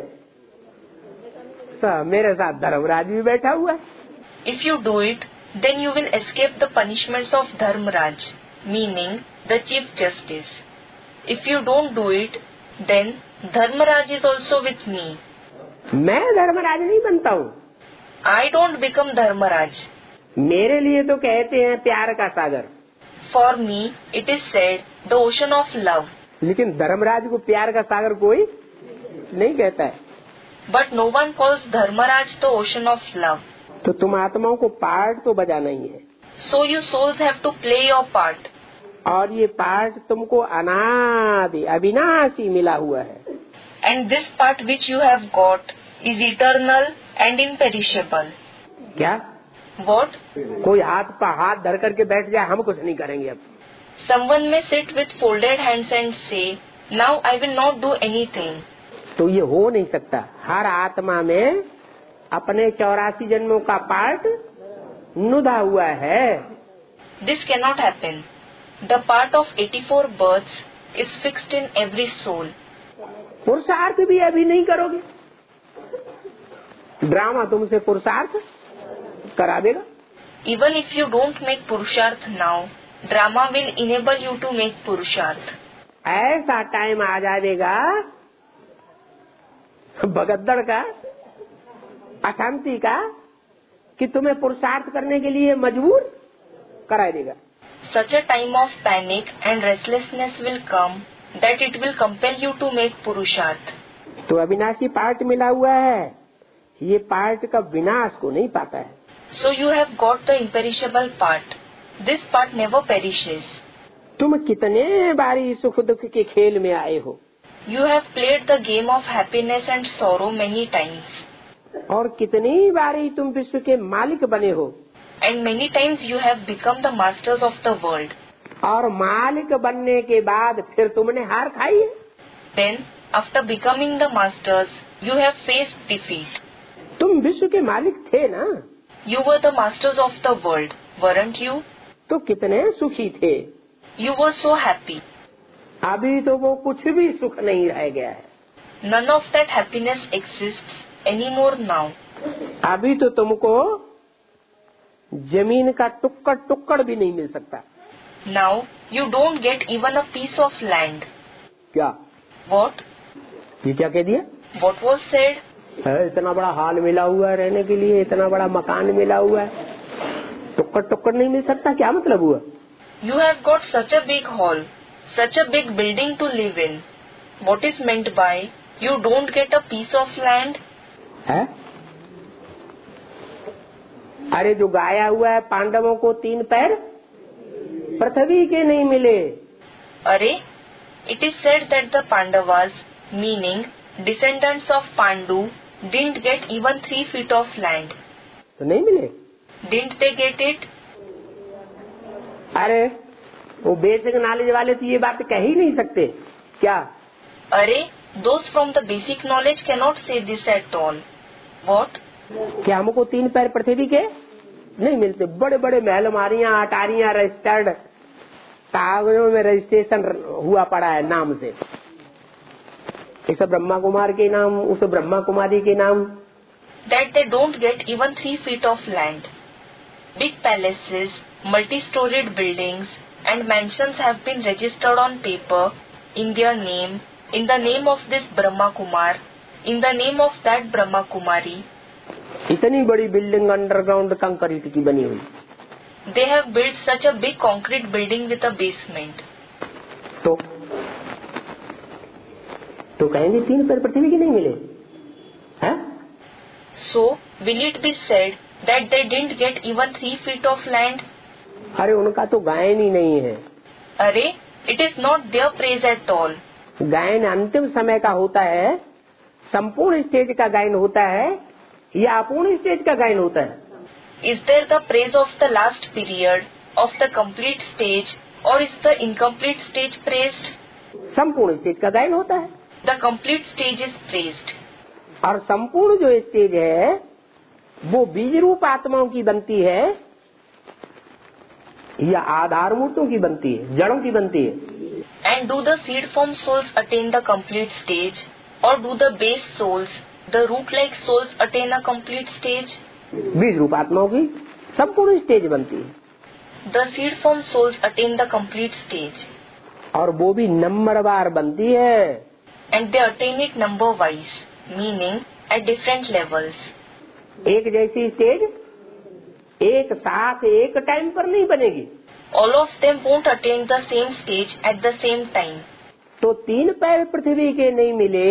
तो मेरे साथ धर्मराज भी बैठा हुआ है। If you do it, then you will escape the punishments of Dharmaraj, meaning the Chief Justice. If you don't do it, then Dharmaraj is also with me. मैं धर्मराज नहीं बनता हूँ। I don't become Dharmaraj. मेरे लिए तो कहते हैं प्यार का सागर। For me, it is said the ocean of love. लेकिन धर्मराज को प्यार का सागर कोई नहीं कहता है। But no one calls Dharmaraj the ocean of love. तो तुम आत्माओं को पार्ट तो बजाना ही है। So you souls have to play your part. और ये पार्ट तुमको अनादि अविनाशी मिला हुआ है। And this part which you have got is eternal and imperishable. क्या? What? कोई हाथ पर हाथ धर करके बैठ जाए, हम कुछ नहीं करेंगे अब। Someone may sit with folded hands and say, now I will not do anything. तो ये हो नहीं सकता। हर आत्मा में अपने चौरासी जन्मों का पार्ट नुदा हुआ है। This cannot happen. The part of eighty-four births is fixed in every soul. पुरुषार्थ भी अभी नहीं करोगे, ड्रामा तुमसे पुरुषार्थ करा देगा। Even if you don't make Purusharth now, drama will enable you to make Purusharth. ऐसा टाइम आ जाएगा भगद्दड़ का, अशांति का, कि तुम्हें पुरुषार्थ करने के लिए मजबूर करा देगा। Such a time of panic and restlessness will come that it will compel you to make Purusharth. तो अविनाशी पार्ट मिला हुआ है, ये पार्ट का विनाश को नहीं पाता है। So you have got the imperishable part. This part never perishes. तुम कितने बारी सुख दुख के खेल में आए हो। You have played the game of happiness and sorrow many times. और कितनी बारी तुम विश्व के मालिक बने हो। And many times you have become the masters of the world. और मालिक बनने के बाद फिर तुमने हार खाई है। Then, after becoming the masters, you have faced defeat. तुम विश्व के मालिक थे ना। You were the masters of the world, weren't you? तो कितने सुखी थे। You were so happy. अभी तो वो कुछ भी सुख नहीं रह गया है। None of that happiness exists anymore now. अभी तो तुमको जमीन का टुक्कड़ टुक्कड़ भी नहीं मिल सकता। Now you don't get even a piece of land. क्या? What? ये क्या कह दिया? What was said? है, इतना बड़ा हॉल मिला हुआ है रहने के लिए, इतना बड़ा मकान मिला हुआ है, टुक्कड़ टुक्कड़ नहीं मिल सकता, क्या मतलब हुआ? You have got such a big hall, such a big building to live in. What is meant by you don't get a piece of land? है? अरे जो गाया हुआ है पांडवों को तीन पैर पृथ्वी के नहीं मिले। अरे, it is said that the Pandavas, meaning descendants of Pandu, didn't get even three feet of land. तो नहीं मिले? Didn't they get it? अरे वो बेसिक नॉलेज वाले तो ये बात कह ही नहीं सकते क्या? अरे, those from the basic knowledge cannot say this at all. What? क्या हमको तीन पैर पृथ्वी के नहीं मिलते? बड़े बड़े महल मारियां अटारियां रजिस्टर्ड कागजों में रजिस्ट्रेशन हुआ पड़ा है नाम से, इस ब्रह्मा कुमार के नाम, उस ब्रह्मा कुमारी के नाम। That they don't get even three feet of land. Big palaces, multi-storied buildings and mansions have been registered on paper in their name, in the name of this Brahma Kumar, in the name of that Brahma Kumari. इतनी बड़ी बिल्डिंग अंडरग्राउंड कंक्रीट की बनी हुई। They have built such a big concrete building with a basement. तो तो कहेंगे तीन पैर पृथ्वी के नहीं मिले हैं? So will it be said that they didn't get even three feet of land? अरे उनका तो गायन ही नहीं है। अरे, it is not their praise at all. गायन अंतिम समय का होता है, संपूर्ण स्टेज का गायन होता है या अपूर्ण स्टेज का गायन होता है? Is there the praise of the last period, of the complete stage, or is the incomplete stage praised? संपूर्ण स्टेज का गायन होता है। The complete stage is praised. और संपूर्ण जो स्टेज है वो बीज रूप आत्माओं की बनती है या आधार मूर्तों की बनती है, जड़ों की बनती है? And do the seed form souls attain the complete stage, or do the base souls, the root-like souls, attain a complete stage? बीज रूप आत्माओं की संपूर्ण स्टेज बनती है। The seed form souls attain the complete stage. और वो भी नंबरवार बनती है। And they attain it number wise, meaning at different levels. एक जैसी स्टेज एक साथ एक टाइम पर नहीं बनेगी। All of them won't attain the same stage at the same time. तो तीन पैर पृथ्वी के नहीं मिले,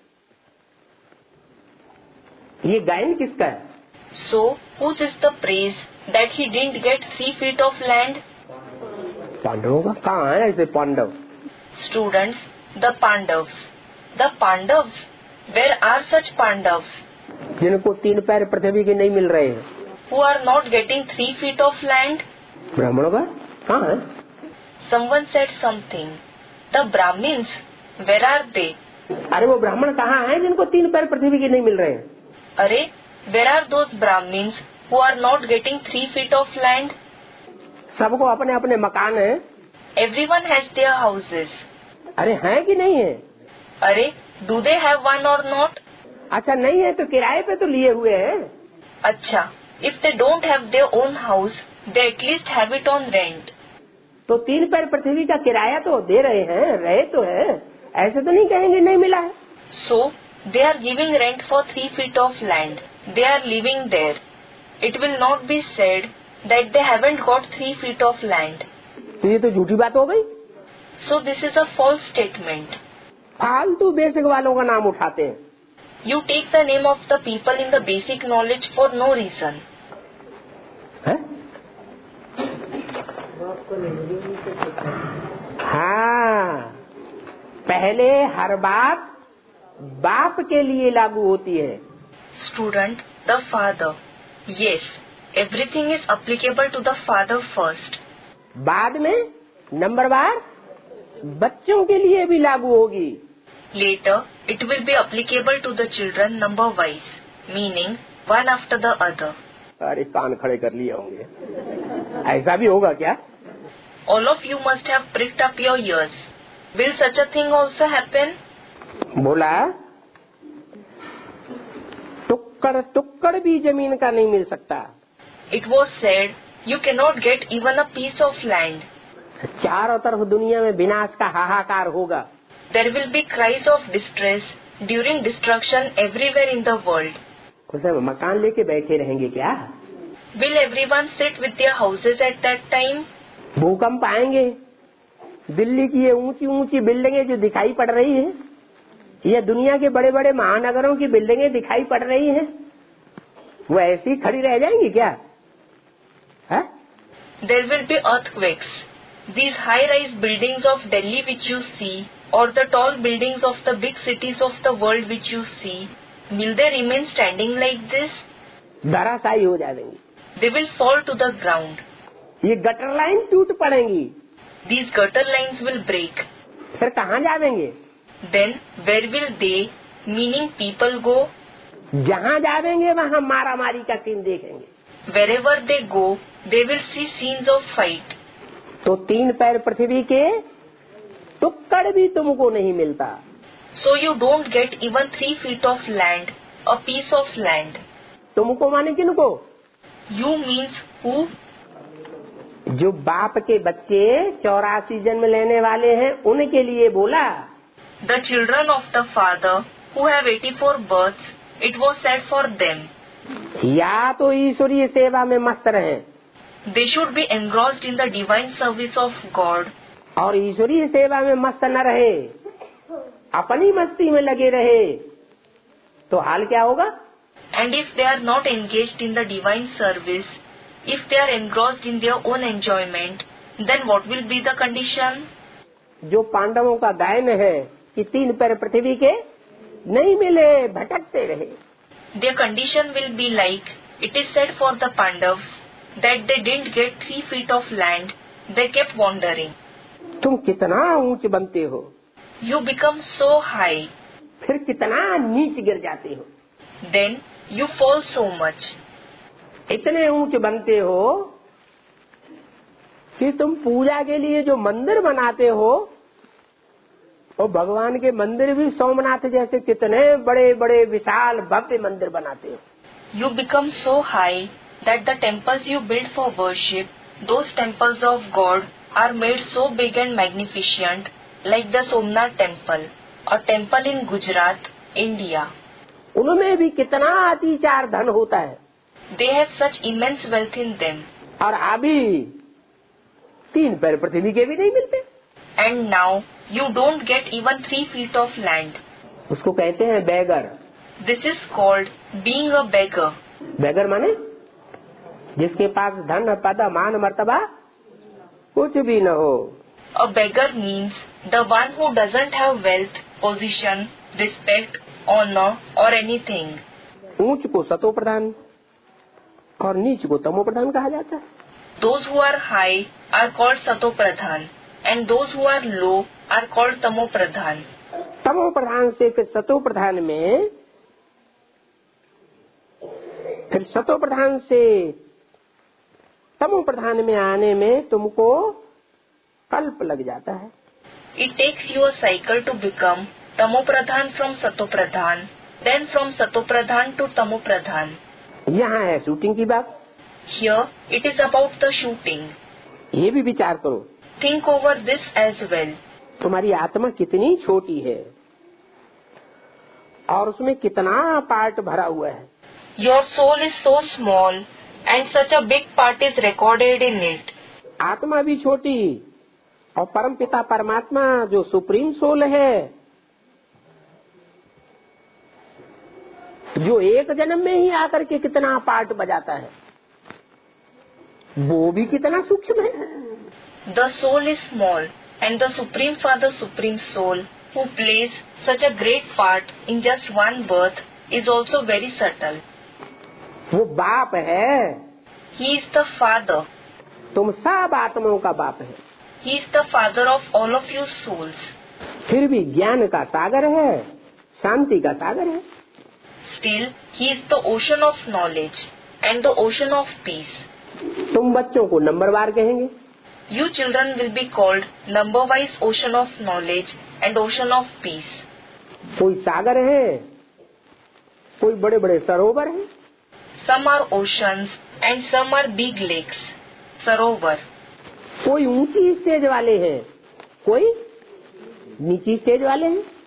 ये गायन किसका है? So, whose is the praise that he didn't get three feet of land? पांडवों का। कहाँ है ऐसे Pandav? Students, the Pandavas. The Pandavas? Where are such Pandavas? जिनको तीन पैर पृथ्वी के नहीं मिल रहे हैं, Who are not getting three feet of land? ब्राह्मणों का कहाँ है? Someone said something. The Brahmins? Where are they? अरे वो ब्राह्मण कहाँ हैं जिनको तीन पैर पृथ्वी के नहीं मिल रहे हैं? अरे, where are those Brahmins who are not getting three feet of land? सबको अपने अपने मकान है। Everyone has their houses. अरे हैं कि नहीं है? अरे, do they have one or not? अच्छा नहीं है तो किराए पे तो लिए हुए हैं। अच्छा, if they don't have their own house, they at least have it on rent. तो तीन पैर पृथ्वी का किराया तो दे रहे हैं, रहे तो है, ऐसे तो नहीं कहेंगे नहीं मिला है। So, they are giving rent for three feet of land. They are living there. It will not be said that they haven't got three feet of land. तो ये तो झूठी बात हो गई। So this is a false statement. फालतू बेसिक वालों का नाम उठाते हैं। You take the name of the people in the basic knowledge for no reason. है? हाँ, पहले हर बात बाप के लिए लागू होती है। Student, the father. Yes, everything is applicable to the father first. बाद में नंबरवार बच्चों के लिए भी लागू होगी। Later, it will be applicable to the children number wise, meaning one after the other. अरे कान खड़े कर लिए होंगे, ऐसा भी होगा क्या? All of you must have pricked up your ears. Will such a thing also happen? बोला टुक्कड़ टुक्कड़ भी जमीन का नहीं मिल सकता। It was said, you cannot get even a piece of land. चारों तरफ दुनिया में विनाश का हाहाकार होगा। There will be cries of distress during destruction everywhere in the world. उसे मकान लेके बैठे रहेंगे क्या? Will everyone sit with their houses at that time? भूकंप आएंगे, दिल्ली की ये ऊंची ऊंची बिल्डिंगें जो दिखाई पड़ रही है, ये दुनिया के बड़े बड़े महानगरों की बिल्डिंगें दिखाई पड़ रही हैं, वो ऐसी खड़ी रह जाएंगी क्या? है? There will be earthquakes. These high-rise buildings of Delhi which you see, or the tall buildings of the big cities of the world which you see, will they remain standing like this? धराशायी हो जाएंगी. They will fall to the ground. ये गटर लाइन टूट पड़ेंगी. These gutter lines will break. फिर कहाँ जावेंगे? Then where will they, meaning people, go? जहाँ जावेंगे वहाँ मारा मारी का सीन देखेंगे. Wherever they go, they will see scenes of fight. तो तीन पैर पृथ्वी के टुक्कड़ भी तुमको नहीं मिलता. So you don't get even three feet of land, a piece of land. तुमको माने किनको? You means who? जो बाप के बच्चे चौरासी जन्म लेने वाले हैं उनके लिए बोला. The children of the Father who have eighty-four births, it was said for them. या तो ईश्वरीय सेवा में मस्त रहें. They should be engrossed in the divine service of God. और ईश्वरीय सेवा में मस्त न रहे, अपनी मस्ती में लगे रहे, तो हाल क्या होगा? And if they are not engaged in the divine service, if they are engrossed in their own enjoyment, then what will be the condition? जो पांडवों का गायन है कि तीन पैर पृथ्वी के नहीं मिले, भटकते रहे. Their condition will be like it is said for the Pandavas that they didn't get three feet of land, they kept wandering. तुम कितना ऊंच बनते हो, You become so high, फिर कितना नीच गिर जाते हो. then you fall so much. इतने ऊंच बनते हो कि तुम पूजा के लिए जो मंदिर बनाते हो, और भगवान के मंदिर भी सोमनाथ जैसे कितने बड़े बड़े विशाल भव्य मंदिर बनाते हो. You become so high that the temples you build for worship, those temples of God, are made so big and magnificent, like the Somnath temple, a temple in Gujarat, India. उनमें भी कितना अतिचार धन होता है. They have such immense wealth in them. और अभी तीन पैर पृथ्वी के भी नहीं मिलते. And now you don't get even three feet of land. उसको कहते हैं बेगर. This is called being a beggar. बेगर माने जिसके पास धन पद मान मर्तबा कुछ भी न हो. A beggar means the one who doesn't have wealth, position, respect, honor or anything. ऊंच को सतो प्रधान और नीच को तमो प्रधान कहा जाता है. Those who are high are called Sato Pradhan and those who are low are called Tamo Pradhan. तमो प्रधान से फिर सतो प्रधान में, फिर सतो प्रधान से तमो प्रधान में आने में तुमको कल्प लग जाता है. It takes you a cycle to become Tamo Pradhan from Sato Pradhan, then from Sato Pradhan to Tamo Pradhan. यहाँ है शूटिंग की बात. Here it is about the shooting. ये भी विचार करो. Think over this as well. तुम्हारी आत्मा कितनी छोटी है और उसमें कितना पार्ट भरा हुआ है. Your soul is so small and such a big part is recorded in it. आत्मा भी छोटी और परम पिता परमात्मा जो सुप्रीम सोल है, जो एक जन्म में ही आकर के कितना पार्ट बजाता है, वो भी कितना सूक्ष्म है. The soul is small and the Supreme Father, Supreme Soul, who plays such a great part in just one birth, is also very subtle. वो बाप है. He is the Father. तुम सब आत्माओं का बाप है. He is the Father of all of your souls. फिर भी ज्ञान का सागर है, शांति का सागर है. Still, He is the ocean of knowledge and the ocean of peace. तुम बच्चों को नंबरवार कहेंगे. You children will be called number-wise ocean of knowledge and ocean of peace. कोई सागर है, कोई बड़े बड़े सरोवर हैं. Some are oceans and some are big lakes. Sarovar. कोई ऊंची स्टेज वाले हैं, कोई नीची स्टेज वाले हैं.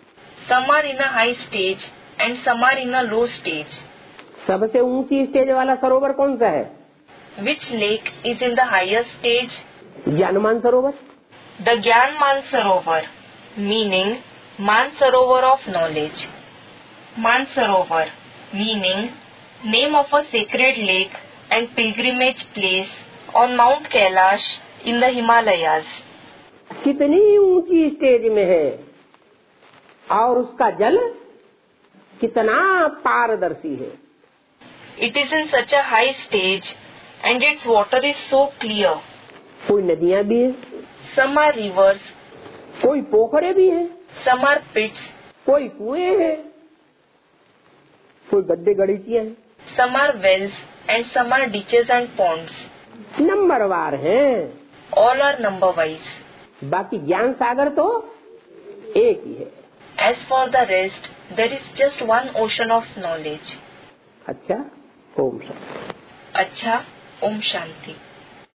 Some are in a high stage and some are in a low stage. सबसे ऊंची स्टेज वाला सरोवर कौन सा है? Which lake is in the highest stage? ज्ञानमान Sarovar. The Gyan Mansarovar, meaning Mansarovar of knowledge. Mansarovar, meaning name of a sacred lake and pilgrimage place on Mount Kailash in the Himalayas. कितनी ऊंची स्टेज में है और उसका जल कितना पारदर्शी है. It is in such a high stage and its water is so clear. कोई नदियां भी है, Some are rivers, कोई पोखरे भी है, some are pits, कोई कुएं हैं, कोई गड्ढे गड़ीचियां हैं. some are wells and some are ditches and ponds. नंबरवार हैं. All are number wise. बाकी ज्ञान सागर तो एक ही है. As for the rest, there is just one ocean of knowledge. अच्छा, Om Shanti. Acha, Om Shanti.